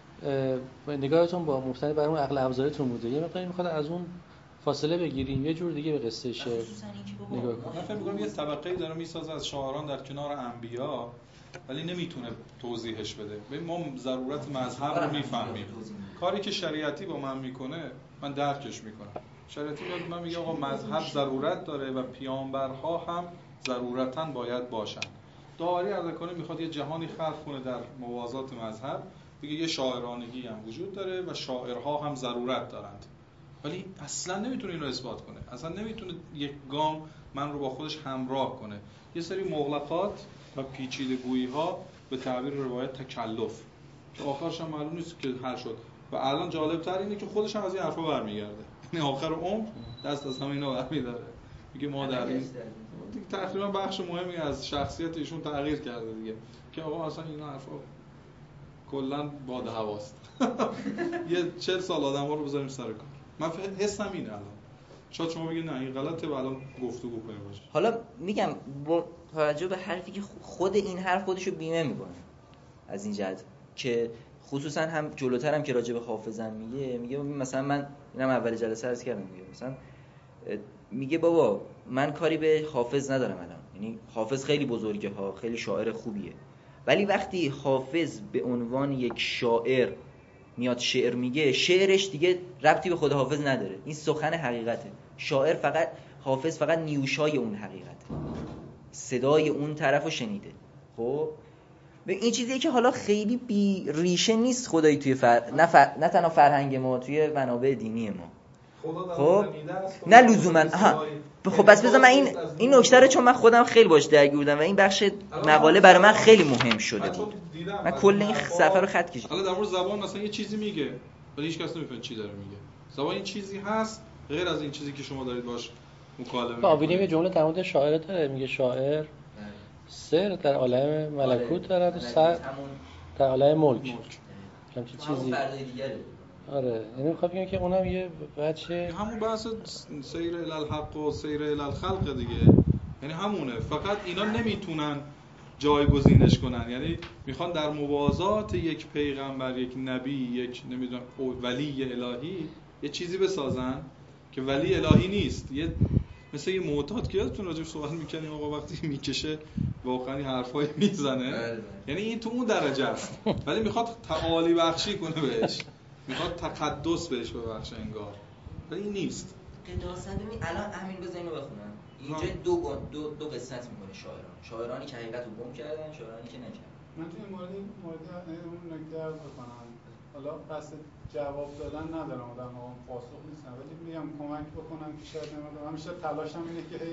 نگاهتون با مبتنی بر اون عقل ابزاریتون بوده، یه مقداری میخواد از اون فاصله بگیریم، یه جور دیگه به قصه شعر نگاه کنیم. من فکر می‌کنم یه طبقه‌ای داره میسازه از شاعران در کنار انبیا، ولی نمیتونه توضیحش بده. ببین ما ضرورت مذهب رو میفهمیم، کاری که شریعتی با من میکنه من درکش میکنم. شریعتی میاد من میگه آقا مذهب ضرورت داره و پیامبرها هم ضرورتاً باید باشن. داوری اردکانی میخواد یه جهانی خلق کنه در موازات مذهب، بگه یه شاعرانگی هم وجود داره و شاعرها هم ضرورت دارند، ولی اصلا نمیتونه اینو اثبات کنه، اصلا نمیتونه یک گام من رو با خودش همراه کنه. یه سری مغلقات و پیچیدگویی ها به تعبیر روایت تکلف که آخرش هم معلوم نیست که حل شد و الان جالب تر اینه که خودش هم از این حرفا برمیگرده، یعنی آخر عمر دست از همینا برمی‌داره، میگه ما در این تقریبا بخش مهمی از شخصیت ایشون تغییر کرده دیگه که آقا اصلا این حرفا کلا باد هواست. یه چهل سال آدم‌ها رو بذاریم سر کار. من حسم اینه الان. شاید شما بگید نه این غلطه و الان گفتگو کنیم باشه. حالا میگم با توجه به حرفی که خود این حرف خودشو بیمه میکنه از این جهت که خصوصا هم جلوتر هم که راجع به حافظم میگه میگه مثلا من اینم اول جلسه عرض کردم میگه مثلا میگه بابا من کاری به حافظ ندارم الان، یعنی حافظ خیلی بزرگه ها، خیلی شاعر خوبیه، ولی وقتی حافظ به عنوان یک شاعر میاد شعر میگه، شعرش دیگه ربطی به خود حافظ نداره، این سخن حقیقته. شاعر فقط حافظ فقط نیوشای اون حقیقته، صدای اون طرفو شنیده. خب به این چیزیه که حالا خیلی بی ریشه نیست خدایی توی فر... نه, فر... نه تنها فرهنگ ما، توی منابع دینی ما. خب نه لزوما خب بس بذار من این این نکته رو چون من خودم خیلی باش درگیر بودم و این بخش مقاله برای من خیلی مهم شده بود، من کل این صفحه رو خط کشیدم. حالا در مورد زبان مثلا یه چیزی میگه ولی هیچ کس نمیفهمه چی داره میگه. زبان این چیزی هست غیر از این چیزی که شما دارید باش مکالمه می‌کنید. آبینی یه جمله در مورد شاعر داره، میگه شاعر سر در عالم ملکوت دارد و سر در عالم ملک. همچین چیزی. آره یعنی میخواد بگم که اونم یه بچه همون بحث سیر الی الحق و سیر الی الخلق دیگه، یعنی همونه، فقط اینا نمیتونن جایگزینش کنن، یعنی میخوان در موازات یک پیغمبر، یک نبی، یک نمیدونم ولی الهی یه چیزی بسازن که ولی الهی نیست، یه مثل یه معتاد که یادتون راجع صحبت می‌کنیم آقا وقتی میکشه واقعا این حرفای میزنه، یعنی این تو اون درجه است ولی میخواد تعالی بخشی کنه بهش، میخواد تقدس بهش ببخشه انگار، ولی این نیست. قداست ببین الان همین بزنیم بخونم اینجا دو دو دو قسمت میکنه شاعران، شاعرانی که حقیقت رو گم کردن، شاعرانی که نکردن. من توی این مورد مورد اون نکته عرض بکنم، حالا قصد جواب دادن ندارم و در مقام پاسخ نیستم، ولی میگم کمک بکنم که شاید نمیدونم. همیشه تلاشم اینه که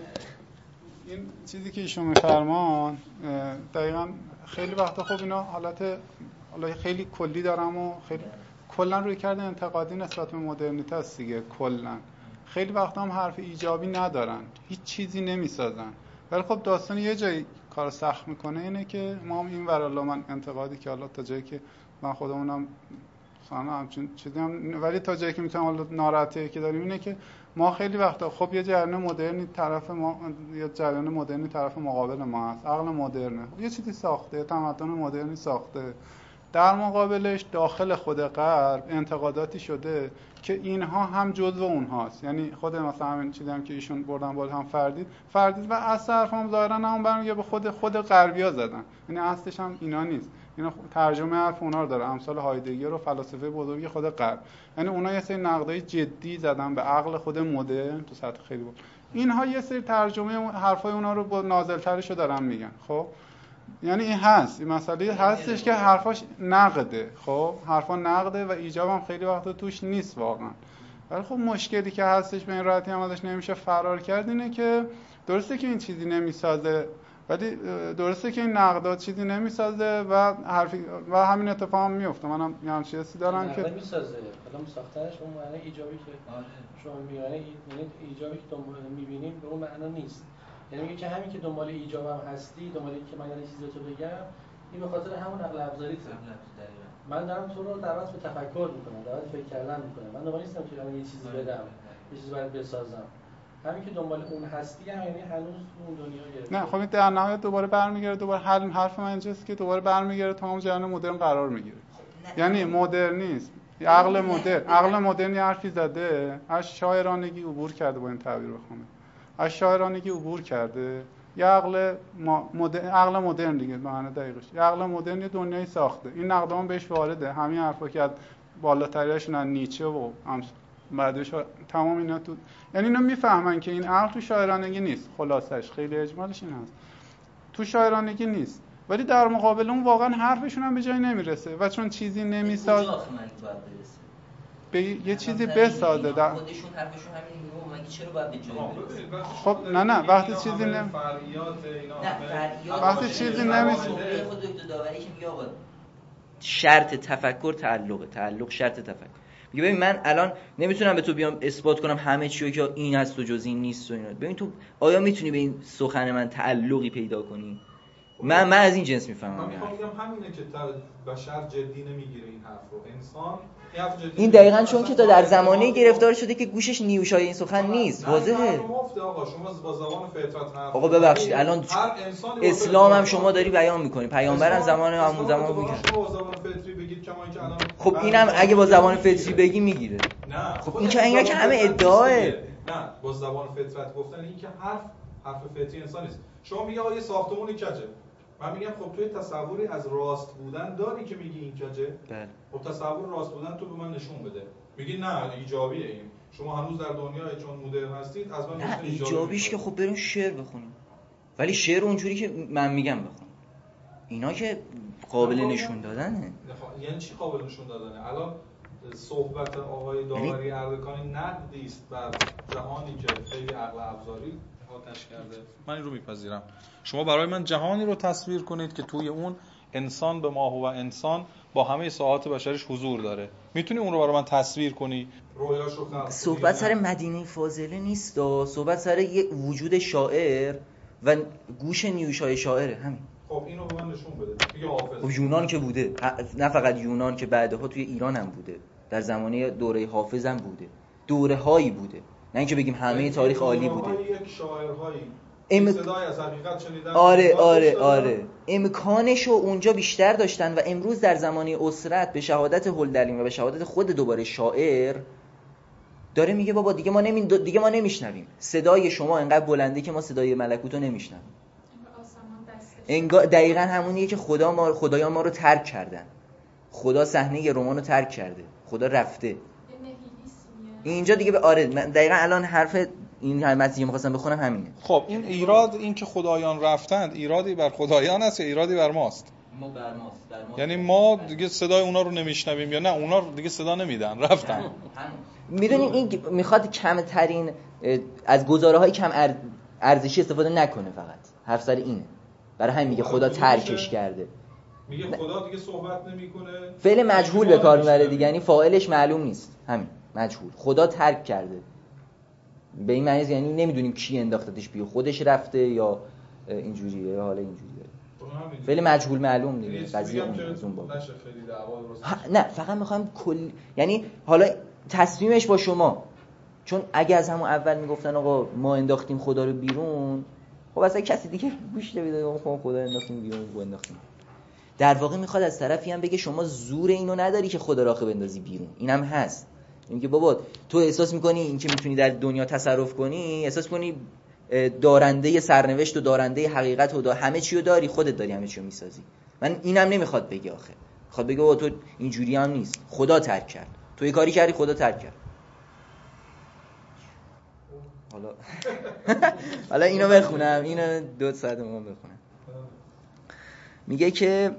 این چیزی که ایشون میفرمان دقیقاً خیلی وقتا خب اینا حالت حالا خیلی کلی دارم و خیلی کلا روی کرده انتقادی نسبت به مدرنیته است دیگه. کلا خیلی وقتا هم حرف ایجابی ندارن، هیچ چیزی نمیسازن، ولی خب داستان یه جایی کار سخت میکنه اینه که ما هم این ورا من انتقادی که حالا تا جایی که من خودمونم مثلا همچین چیزی هم، ولی تا جایی که میتونم حالا ناراحتی که داریم اینه که ما خیلی وقتا خب یه جریان مدرنی طرف ما، یه جریان مدرنی طرف مقابل ما هست، عقل مدرنه یه چیزی ساخته، تمدن مدرنی ساخته، در مقابلش داخل خود غرب انتقاداتی شده که اینها هم جزء اونهاست. یعنی خود مثلا همین چیزی هم که ایشون بردن بالا هم فردید فردید و اصل حرفم ظاهرا هم برمیگه به خود خود غربیا زدن، یعنی اصلش هم اینا نیست، اینا ترجمه حرف اونها رو داره، امثال هایدگر و فلاسفه بزرگ خود غرب، یعنی اونها یه سری نقدای جدی زدن به عقل خود مدرن تو سطح خیلی بود، اینها یه سری ترجمه حرفای اونها رو با نازل‌ترشو دارن میگن. خب یعنی این هست، این مسئله هستش که حرفاش نقده، خب حرفا نقده و ایجاب هم خیلی وقتا توش نیست واقعا. ولی خب مشکلی که هستش به این راحتی هم ازش نمیشه فرار کرد اینه که درسته که این چیزی نمیسازه، ولی درسته که این نقدات چیزی نمیسازه و حرفی و همین اتفاق هم میفته. منم یه همچین حسی دارم که نمیسازه، حالا ساختنش اون معنی ایجابی که شما میگید، یعنی ایجابی که دنبال میبینیم به اون معنا نیست. یعنی میگه که همین که دنبال ایجابم هستی، دنبال اینکه من یه چیزی رو بگم، این به خاطر همون عقل ابزاریته. من دارم تو رو دعوت به تفکر میکنم، دعوت فکر کردن میکنم. من دنبال نیستم که الان یه چیزی بدم، یه چیزی برات بسازم. همین که دنبال اون هستی هم یعنی هنوز اون دنیا گرفته. نه خب این در نهایت دوباره برمیگره، دوباره حل حرف من اینجاست که دوباره برمیگره تا اون جریان مدرن قرار میگیره. یعنی مدرنیسم، عقل مدرن، عقل مدرنی حرفی زده، از شاعرانگی عبور کرده، با این تعبیر بخوام از شاعرانگی عبور کرده، یه عقل مدرن، عقل مدرن دیگه معنی دقیقش، یه عقل مدرن یه دنیایی ساخته. این نقدام بهش وارده، همین حرفا که از بالاتریاش نه نیچه و بعدش تمام اینا تو، یعنی اینا میفهمن که این عقل تو شاعرانگی نیست. خلاصش خیلی اجمالش این هست، تو شاعرانگی نیست، ولی در مقابل اون واقعا حرفشون هم به جای نمیرسه و چون چیزی نمیساز به یه چیزی بسازه در خودشون حرفشون همین نوع، مگه چرا باید به جای برسه؟ خب نه نه وقتی چیزی نمی وقتی چیزی نمیسازه خود دکتر داوری که میگه آقا شرط تفکر تعلقه، تعلق شرط تفکر. میگه ببین من الان نمیتونم به تو بیام اثبات کنم همه چیو که این هست و جز این نیست و اینا. ببین تو آیا میتونی به این سخن من تعلقی پیدا کنی؟ من من از این جنس میفهمم. من میگم همینه که بشر جدی نمیگیره این حرف رو. انسان این دقیقاً چون که تا در زمانه گرفتار شده که گوشش نیوشای این سخن نیست. واضحه. آقا شما با زبان فطرت حرف آقا ببخشید الان اسلام هم شما داری بیان میکنی، پیامبرم زمان همون زمان میگه شما با زبان فطری بگید کما اینکه الان خب اینم اگه با زبان فطری بگی میگیره. نه خب این که اینا که همه ادعاه. نه با زبان فطرت گفتن این که حرف حرف فطری انسان نیست. شما میگی آقا یه ساختمون کجه، من میگم خب توی تصوری از راست بودن داری که میگی این کجه؟ بله. خب تصور راست بودن تو به من نشون بده. میگی نه ایجابیه این. شما هنوز در دنیای چون مدرن هستید از من نه ایجابیش که خب بریم شعر بخونیم. ولی شعر اونجوری که من میگم بخون. اینا که قابل نشون دادنه. یعنی چی قابل نشون دادنه؟ الان صحبت آقای داوری اردکانی نقدی است بر جهانی که خیلی عقل ابزاری آتش کرده. من این رو میپذیرم. شما برای من جهانی رو تصویر کنید که توی اون انسان به ما هو انسان با همه ساعات بشرش حضور داره. میتونی اون رو برای من تصویر کنی؟ رویاشو خلق. صحبت سر مدینه فاضله نیست، صحبت سر یک وجود شاعر و گوش نیوشای شاعره. همین. خب اینو به من نشون بده. دیگه حافظ. خب یونان که بوده، نه فقط یونان که بعدها توی ایران هم بوده، در زمانه دوره حافظ هم بوده، دوره هایی بوده، نه اینکه بگیم همه تاریخ عالی بوده. یک شاعرهایی ام... صدای از حقیقت شنیدن. آره آره آره امکانشو اونجا بیشتر داشتن و امروز در زمانه اسرت به شهادت هولدرلین و به شهادت خود دوباره شاعر داره میگه بابا دیگه ما نمی... دیگه ما نمیشنویم، صدای شما انقدر بلنده که ما صدای ملکوت رو نمیشنویم. انگار دقیقاً همونیه که خدا ما خدایا ما رو ترک کردن. خدا صحنه رمان رو ترک کرده، خدا رفته. اینجا دیگه به آره دقیقاً الان حرف این متنی می‌خواستم بخونم همینه. خب این ایراد این که خدایان رفتند ایرادی بر خدایان است یا ایرادی بر ماست؟ ما بر ماست. بر ماست. یعنی ما دیگه صدای اونا رو نمیشنویم یا نه اونا دیگه صدا نمیدن رفتن؟ میدونیم این میخواد کم ترین از گزاره‌های کم ارزشی استفاده نکنه، فقط حرف سر اینه. برای همین میگه خدا ترکش کرده. میگه خدا دیگه صحبت نمیکنه. فعل مجهول به کار میبره دیگه، یعنی فاعلش معلوم نیست، همین مجهول. خدا ترک کرده به این معنی یعنی نمیدونیم کی انداختتش بیرون، خودش رفته یا اینجوریه، حالا اینجوریه. فعل مجهول معلوم دیگه، قضیه اون از اون باب. نه فقط میخوام کل، یعنی حالا تصمیمش با شما، چون اگه از همون اول میگفتن آقا ما انداختیم خدا رو بیرون، خب اصلا کسی دیگه گوش نمیده، ما خدا انداختیم بیرون و انداختیم. در واقع میخواد از طرفی هم بگه شما زور اینو نداری که خدا رو آخه بندازی بیرون. اینم هست، میگه بابا تو احساس میکنی این که میتونی در دنیا تصرف کنی، احساس میکنی دارنده سرنوشت و دارنده حقیقت و دا همه چی رو داری، خودت داری همه چی رو میسازی. من اینم نمیخواد بگه، آخه میخواد بگه بابا تو اینجوری هم نیست، خدا ترک کرد، تو یه کاری کردی خدا ترک کرد. حالا حالا اینو بخونم، اینو دو ساعت ما بخونم. میگه که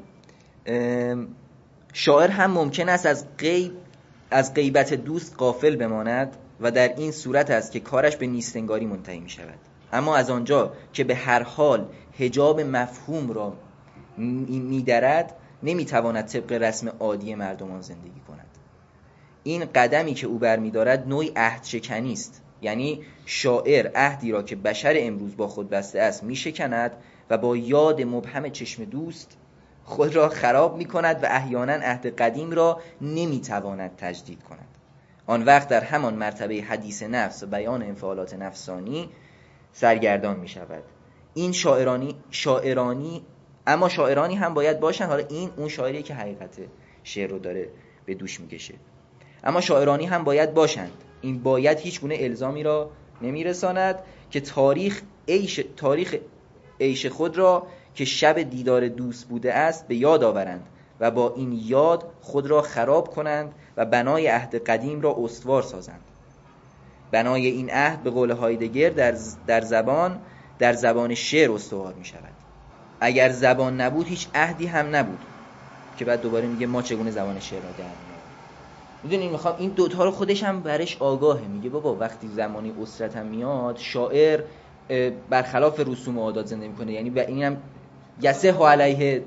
شاعر هم ممکن است از غیب از غیبت دوست غافل بماند و در این صورت است که کارش به نیستنگاری منتهی می شود. اما از آنجا که به هر حال حجاب مفهوم را می درد، نمی تواند طبق رسم عادی مردمان زندگی کند. این قدمی که او برمی دارد نوعی عهد شکنی است. یعنی شاعر عهدی را که بشر امروز با خود بسته است می شکند و با یاد مبهم چشم دوست خود را خراب می کند و احیانا عهد قدیم را نمی تواند تجدید کند. آن وقت در همان مرتبه حدیث نفس و بیان انفعالات نفسانی سرگردان می شود. این شاعرانی شاعرانی اما شاعرانی هم باید باشن. حالا این اون شاعریه که حقیقت شعر رو داره به دوش میکشه. اما شاعرانی هم باید باشند. این باید هیچ گونه الزامی را نمیرساند که تاریخ عیش تاریخ عیش خود را که شب دیدار دوست بوده است به یاد آورند و با این یاد خود را خراب کنند و بنای عهد قدیم را استوار سازند. بنای این عهد به قول هایدگر در در زبان در زبان شعر استوار می شود. اگر زبان نبود هیچ عهدی هم نبود، که بعد دوباره میگه ما چگونه زبان شعر را در میاریم. میدونین میخوام این دوتا رو خودش هم برش آگاهه. میگه بابا وقتی زمانی اسرت هم میاد شاعر برخلاف رسوم و عادات زندگی میکنه، یعنی و اینم یسه و علیه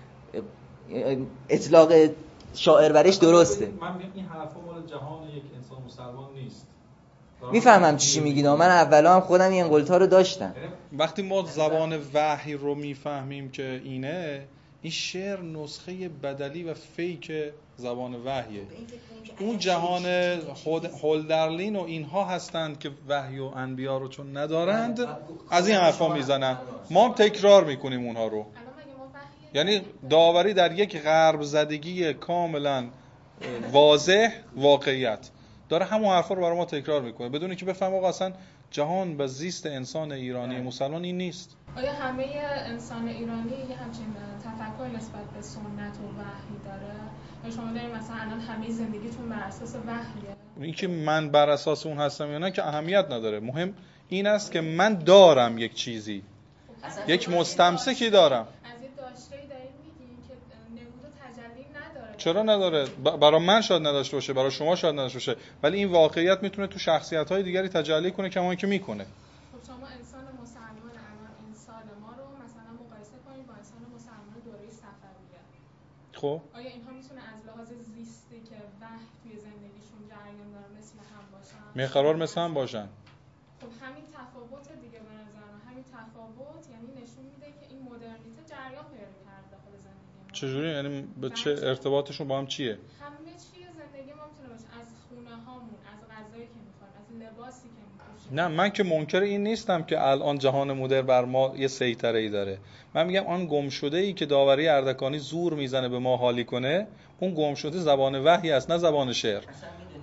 اطلاق شاعر برش درسته. من میگم این حرفا مال جهان یک انسان مسلمان نیست. میفهمم چی میگید، من اولا هم خودم این انقلتا رو داشتم. وقتی ما زبان وحی رو میفهمیم که اینه، این شعر نسخه بدلی و فیک زبان وحیه. اون جهان هولدرلین و اینها هستند که وحی و انبیا رو چون ندارند از این حرفا میزنن، ما هم تکرار میکنیم اونها رو. یعنی داوری در یک غرب زدگی کاملا واضح واقعیت داره همون حرفا رو برای ما تکرار میکنه بدون اینکه بفهم آقا اصلا جهان و زیست انسان ایرانی مسلمان این نیست. آیا همه انسان ایرانی یه همچین تفکر نسبت به سنت و وحی داره؟ یا شما دارید مثلا الان همه زندگیتون بر اساس وحیه؟ این که من بر اساس اون هستم یا نه که اهمیت نداره. مهم این است که من دارم یک چیزی، یک مستمسکی دارم. از این داشته‌ای دارید میگین که نمود تجلی نداره. چرا نداره؟ برای من شاید نداشته باشه، برای شما شاید نداشته باشه، ولی این واقعیت میتونه تو شخصیت‌های دیگری تجلی کنه کما اینکه میکنه. خب شما انسان مسلمان الان این سال ما رو مثلا مقایسه کنید با انسان مسلمان دوره صفویه. خب آیا اینها میتونه از لحاظ زیستی که وحی توی زندگیشون جریان داره مثل هم باشن؟ میقرار مثل هم باشن. خب همین تفاوت دیگه به نظر من، همین تفاوت یعنی نشون میده که این مدرنیته جریان پیدا کرده داخل زندگی ما. چجوری؟ یعنی به چه ارتباطشون با هم چیه؟ همه چی زندگی ما میتونه باشه، از خونه هامون، از غذایی که میخوریم، از لباسی که میپوشیم. نه من که منکر این نیستم که الان جهان مدرن بر ما یه سیطره‌ای داره. من میگم آن گمشده‌ای که داوری اردکانی زور میزنه به ما حالی کنه، اون گمشده زبان وحی است نه زبان شعر.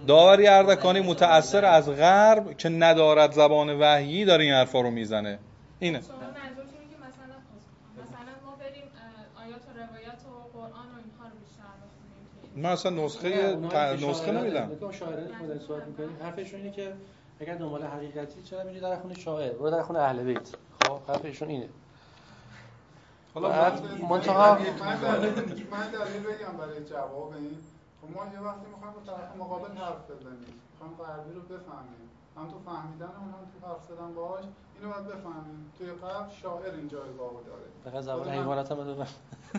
داوری اردکانی متأثر از غرب که ندارد زبان وحیی داره این حرفا رو میزنه. اینه. شما منظورتون اینه که مثلا مثلا ما بریم آیات و روایات و قرآن و اینها رو بیشتر بخونیم؟ من اصلا نسخه ت... نسخه نمیدم. میگم شاعران که مدل صحبت می‌کنیم حرفشون اینه که اگر دنبال حقیقتی چرا میری در خونه شاعر، برو در خونه اهل بیت. خب حرفشون اینه. حالا منتها من دلیل بگم برای جواب این. خب ما یه وقتی می‌خوایم با طرف مقابل حرف بزنیم، می‌خوایم غربی رو بفهمیم. هم تو فهمیدن اون هم تو حرف زدن باهاش اینو باید بفهمیم. توی غرب شاعر این جایگاهو داره. فقط زبان حیوانات هم بفهم.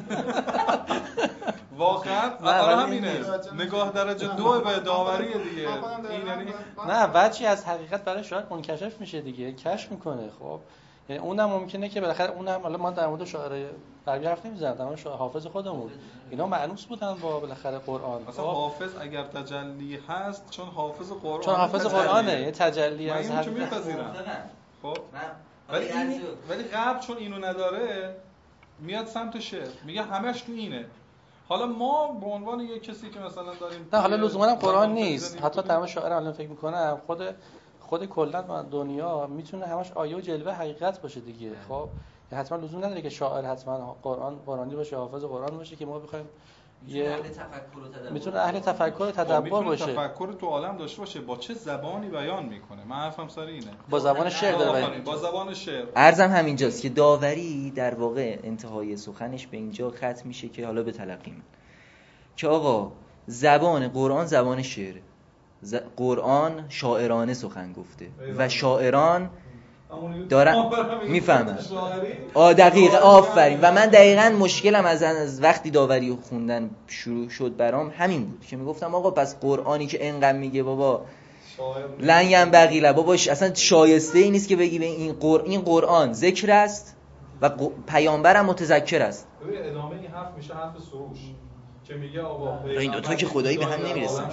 واقعا آره همینه. نگاه درجه دو به داوری دیگه. این یعنی نه وجهی از حقیقت برای شاعر منکشف میشه دیگه، کشف میکنه. خب یعنی اونم ممکنه که بالاخره اونم حالا ما در مورد شاعر غربی حرف نمیزنیم، در مورد حافظ خودمون اینا معنوس بودن با بالاخره قرآن. مثلا حافظ اگر تجلی هست چون حافظ قرآن، چون حافظ قرآنه یه تجلی از حقیقت. من میپذیرم. خب ولی این ولی غرب چون اینو نداره میاد سمت شعر، میگه همش تو اینه. حالا ما به عنوان یک کسی که مثلا داریم نه حالا لزوما هم قرآن نیست، حتی تمام شاعر الان فکر میکنم خود خود کلا دنیا میتونه همش آیه و جلوه حقیقت باشه دیگه. خب حتما لزوم نداره که شاعر حتما قرآن قرآنی باشه، حافظ قرآن باشه که ما بخوایم یه اهل تفکر و تدبر میتونه اهل تفکر و تدبر باشه، تفکر تو عالم داشته باشه. با چه زبانی بیان میکنه؟ من حرفم سر اینه، با زبان شعر داره، با زبان شعر. عرضم همینجاست که داوری در واقع انتهای سخنش به اینجا ختم میشه که حالا به تلقی من که آقا زبان قرآن زبان شعره، ز... قرآن شاعرانه سخن گفته و شاعران دارن میفهمن. آ دقیقاً آفرین. و من دقیقاً مشکلم از از وقتی داوری خوندن شروع شد برام همین بود که میگفتم آقا پس قرآنی که اینقدر میگه بابا لن ینبغی له، باباش اصلا شایسته ای نیست که بگی به این قرآن این قرآن ذکر است و پیامبرم متذکر است. ببین ادامه این حرف میشه حرف سروش که میگه آقا این دو تا که خدایی به هم نمیرسن.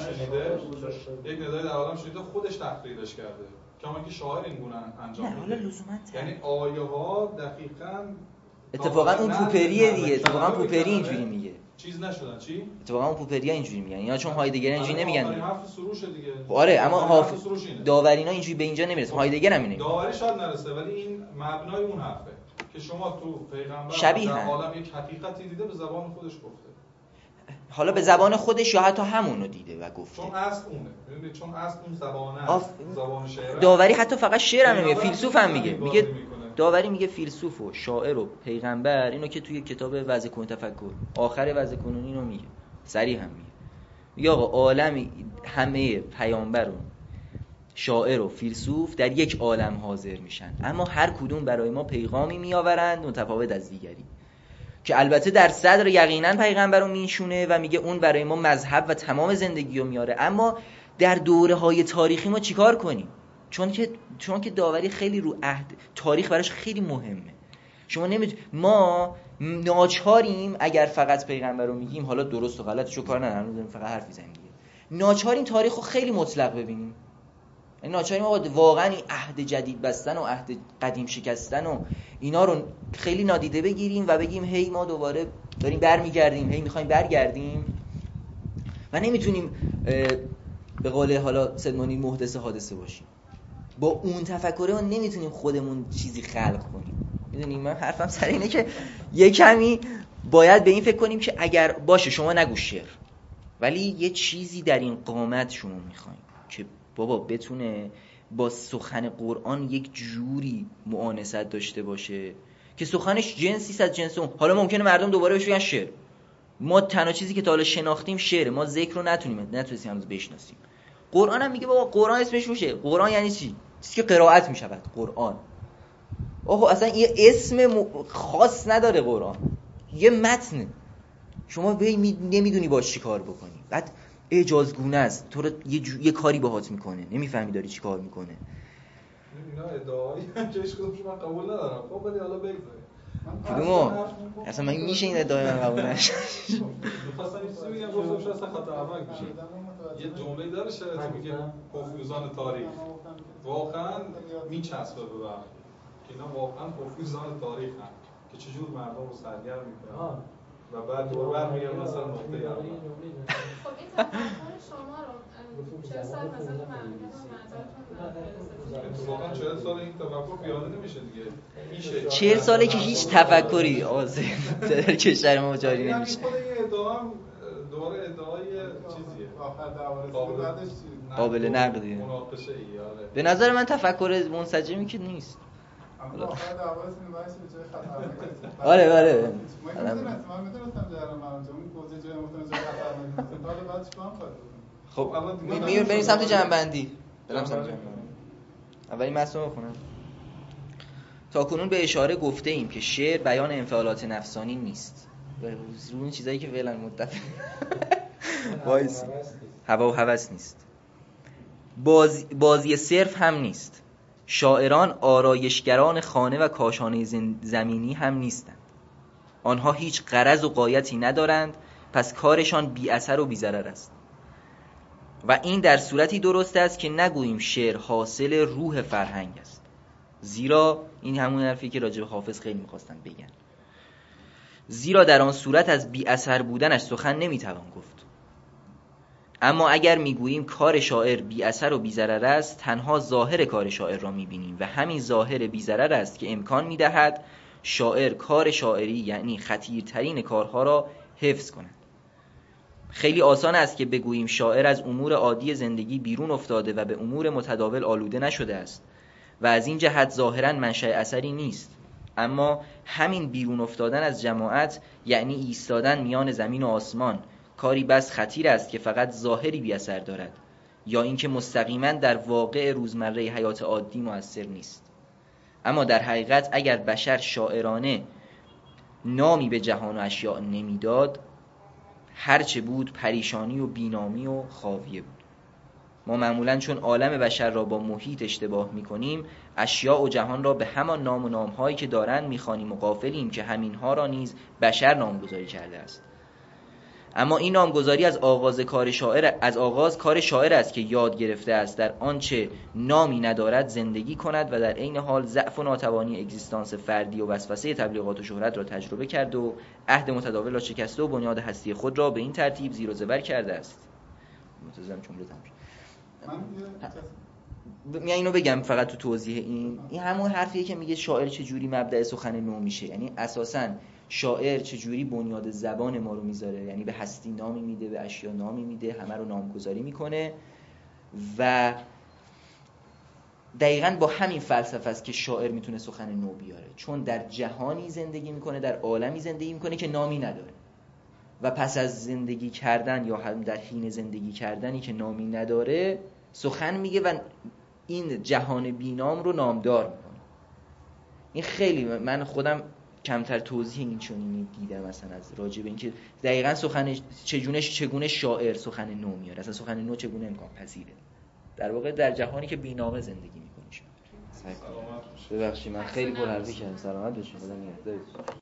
یک ندای در عالم شنیده خودش تحقیرش کرده، کما که شاعر این گونه انجام میده. حالا لزوما یعنی آیه ها دقیقاً اتفاقا اون پوپریه دیگه، اتفاقا پوپری اینجوری میگه. چیز نشدن چی؟ اتفاقا اون پوپری‌ها اینجوری میگن. اینا چون هایدگر اینجوری نمیگن. این حرف سروش دیگه. آره اما حرف داورینا اینجوری به اینجا نمیرسه. هایدگر هم اینه. داوری شاید نرسه ولی این مبنای اون حرفه که شما تو پیغمبر شبیه در عالم یک حقیقتی دیده به زبان خودش گفته. حالا به زبان خودش یا حتی همونو دیده و گفته. چون اصل اونه. ببینید چون اصل اون زبانه آف... زبان شعر. داوری حتی فقط شعر هم نمیگه، فیلسوف هم میگه. میگه داوری میگه فیلسوف و شاعر و پیغمبر، اینو که توی کتاب وضع کن تفکر آخر وضع کنون اینو میگه. صریح هم میگه. میگه آقا عالم همه پیامبرون شاعر و فیلسوف در یک عالم حاضر میشن، اما هر کدوم برای ما پیغامی میآورند متفاوت از دیگری که البته در صدر یقینا پیغمبر رو میشونه و میگه اون برای ما مذهب و تمام زندگی رو میاره. اما در دوره های تاریخی ما چیکار کنیم؟ چون که چون که داوری خیلی رو عهد تاریخ براش خیلی مهمه. شما نمیتونید، ما ناچاریم اگر فقط پیغمبر رو میگیم، حالا درست و غلطشو کار ندارم فقط حرف میزنیم دیگه، ناچاریم تاریخ رو خیلی مطلق ببینیم. یعنی ناچاریم آقا واقعا این عهد جدید بستن و عهد قدیم شکستن و اینا رو خیلی نادیده بگیریم و بگیم هی ما دوباره داریم برمیگردیم، هی میخوایم برگردیم و نمیتونیم به قول حالا سدمانی محدث حادثه باشیم. با اون تفکره ما نمیتونیم خودمون چیزی خلق کنیم. میدونیم من حرفم سر اینه که یه کمی باید به این فکر کنیم که اگر باشه شما نگو شعر، ولی یه چیزی در این قامت شما میخوایم که بابا بتونه با سخن قرآن یک جوری معانست داشته باشه که سخنش جنسی از جنس اون. حالا ممکنه مردم دوباره بهش بگن شعر، ما تنها چیزی که تا حالا شناختیم شعره، ما ذکر رو نتونیم نتونستیم هنوز بشناسیم. قرآن هم میگه بابا قرآن اسمش روشه. قرآن یعنی چی؟ چیزی که قرائت میشود. قرآن آخه اصلا یه اسم خاص نداره، قرآن یه متن، شما به نمیدونی باش چی کار بکنی، بعد اعجازگونه است، تو رو یه, جو... یه کاری باهات میکنه، نمیفهمی داری چی کار میکنه. اینا ادعایی که هیچ کدومش من قبول ندارم. خب ولی حالا بگذاریم کدومو اصلا من میشه این ادعای من قبول نشه. می‌خواستم این چیزی بگم گفتم شاید اصلا خطا عمل میشه. یه جمله داره شاید میگه پفیوزان تاریخ واقعا میچسبه به وقت که اینا واقعا پفیوزان تاریخ هم که چجور مردم رو سرگرم میکنن و بعد دور برمیگردن مثلا نقطه اول. خب این تفکر شما رو چه سال مثلا تو اتفاقا چهل سال این تفکر پیاده نمیشه دیگه. میشه چهل ساله که هیچ تفکری آزه در کشور ما جاری نمیشه. خود این ادعا هم دوباره ادعای چیزیه آخر درباره بعدش قابل نقد دیگه. مناقشه ای. آره به نظر من تفکر منسجمی که نیست. اما آخر درباره این بحث به جای خطرناک. آره آره. من میتونستم جرم من اون گوزه جای ممکنه جای خطرناک باشه. تا بعد چیکار کنم؟ خب میریم بریم سمت جنبندی. بریم سمت جنبندی. اولی متن بخونم. تاکنون به اشاره گفته ایم که شعر بیان انفعالات نفسانی نیست. رو این چیزایی که فعلا متفق وایس هوا و هوس نیست. بازی, بازی صرف هم نیست. شاعران آرایشگران خانه و کاشانه زمینی هم نیستند. آنها هیچ غرض و غایتی ندارند، پس کارشان بی اثر و بی ضرر است. و این در صورتی درست است که نگوییم شعر حاصل روح فرهنگ است، زیرا این همون حرفی که راجع به حافظ خیلی می‌خواستن بگن، زیرا در آن صورت از بی اثر بودنش سخن نمیتوان گفت. اما اگر میگوییم کار شاعر بی اثر و بی ضرر است، تنها ظاهر کار شاعر را میبینیم و همین ظاهر بی ضرر است که امکان میدهد شاعر کار شاعری یعنی خطیرترین کارها را حفظ کند. خیلی آسان است که بگوییم شاعر از امور عادی زندگی بیرون افتاده و به امور متداول آلوده نشده است و از این جهت ظاهراً منشأ اثری نیست. اما همین بیرون افتادن از جماعت یعنی ایستادن میان زمین و آسمان کاری بس خطیر است که فقط ظاهری بی اثر دارد یا اینکه مستقیما در واقع روزمره حیات عادی مؤثر نیست. اما در حقیقت اگر بشر شاعرانه نامی به جهان و اشیاء نمیداد، هرچه بود پریشانی و بینامی و خاویه بود. ما معمولاً چون عالم بشر را با محیط اشتباه می‌کنیم، اشیاء و جهان را به همان نام و نام‌هایی که دارند می‌خوانیم و غافلیم که همین‌ها را نیز بشر نامگذاری کرده است. اما این نامگذاری از آغاز کار شاعر از آغاز کار شاعر است که یاد گرفته است در آنچه نامی ندارد زندگی کند و در عین حال ضعف و ناتوانی اگزیستانس فردی و وسوسه تبلیغات و شهرت را تجربه کرد و عهد متداول را شکسته و بنیاد هستی خود را به این ترتیب زیر و زبر کرده است. متأسفم چون بزنم من اینو بگم فقط تو توضیح این این همون حرفیه که میگه شاعر چجوری مبدأ سخن نو میشه. یعنی اساساً شاعر چجوری بنیاد زبان ما رو میذاره، یعنی به هستی نامی میده، به اشیا نامی میده، همه رو نامگذاری میکنه و دقیقاً با همین فلسفه است که شاعر میتونه سخن نو بیاره، چون در جهانی زندگی میکنه، در عالمی زندگی میکنه که نامی نداره و پس از زندگی کردن یا هم در حین زندگی کردنی که نامی نداره سخن میگه و این جهان بینام رو نامدار میکنه. این خیلی من خودم کمتر توضیح این چنینی دیدم مثلا از راجع به اینکه دقیقاً سخن چگونه چگونه شاعر سخن نو میاره، اصلا سخن نو چگونه امکان پذیره در واقع در جهانی که بینامه زندگی میکنه. ببخشید من خیلی پرحرفی کردم. سلامت باشید. خدا نگهدار.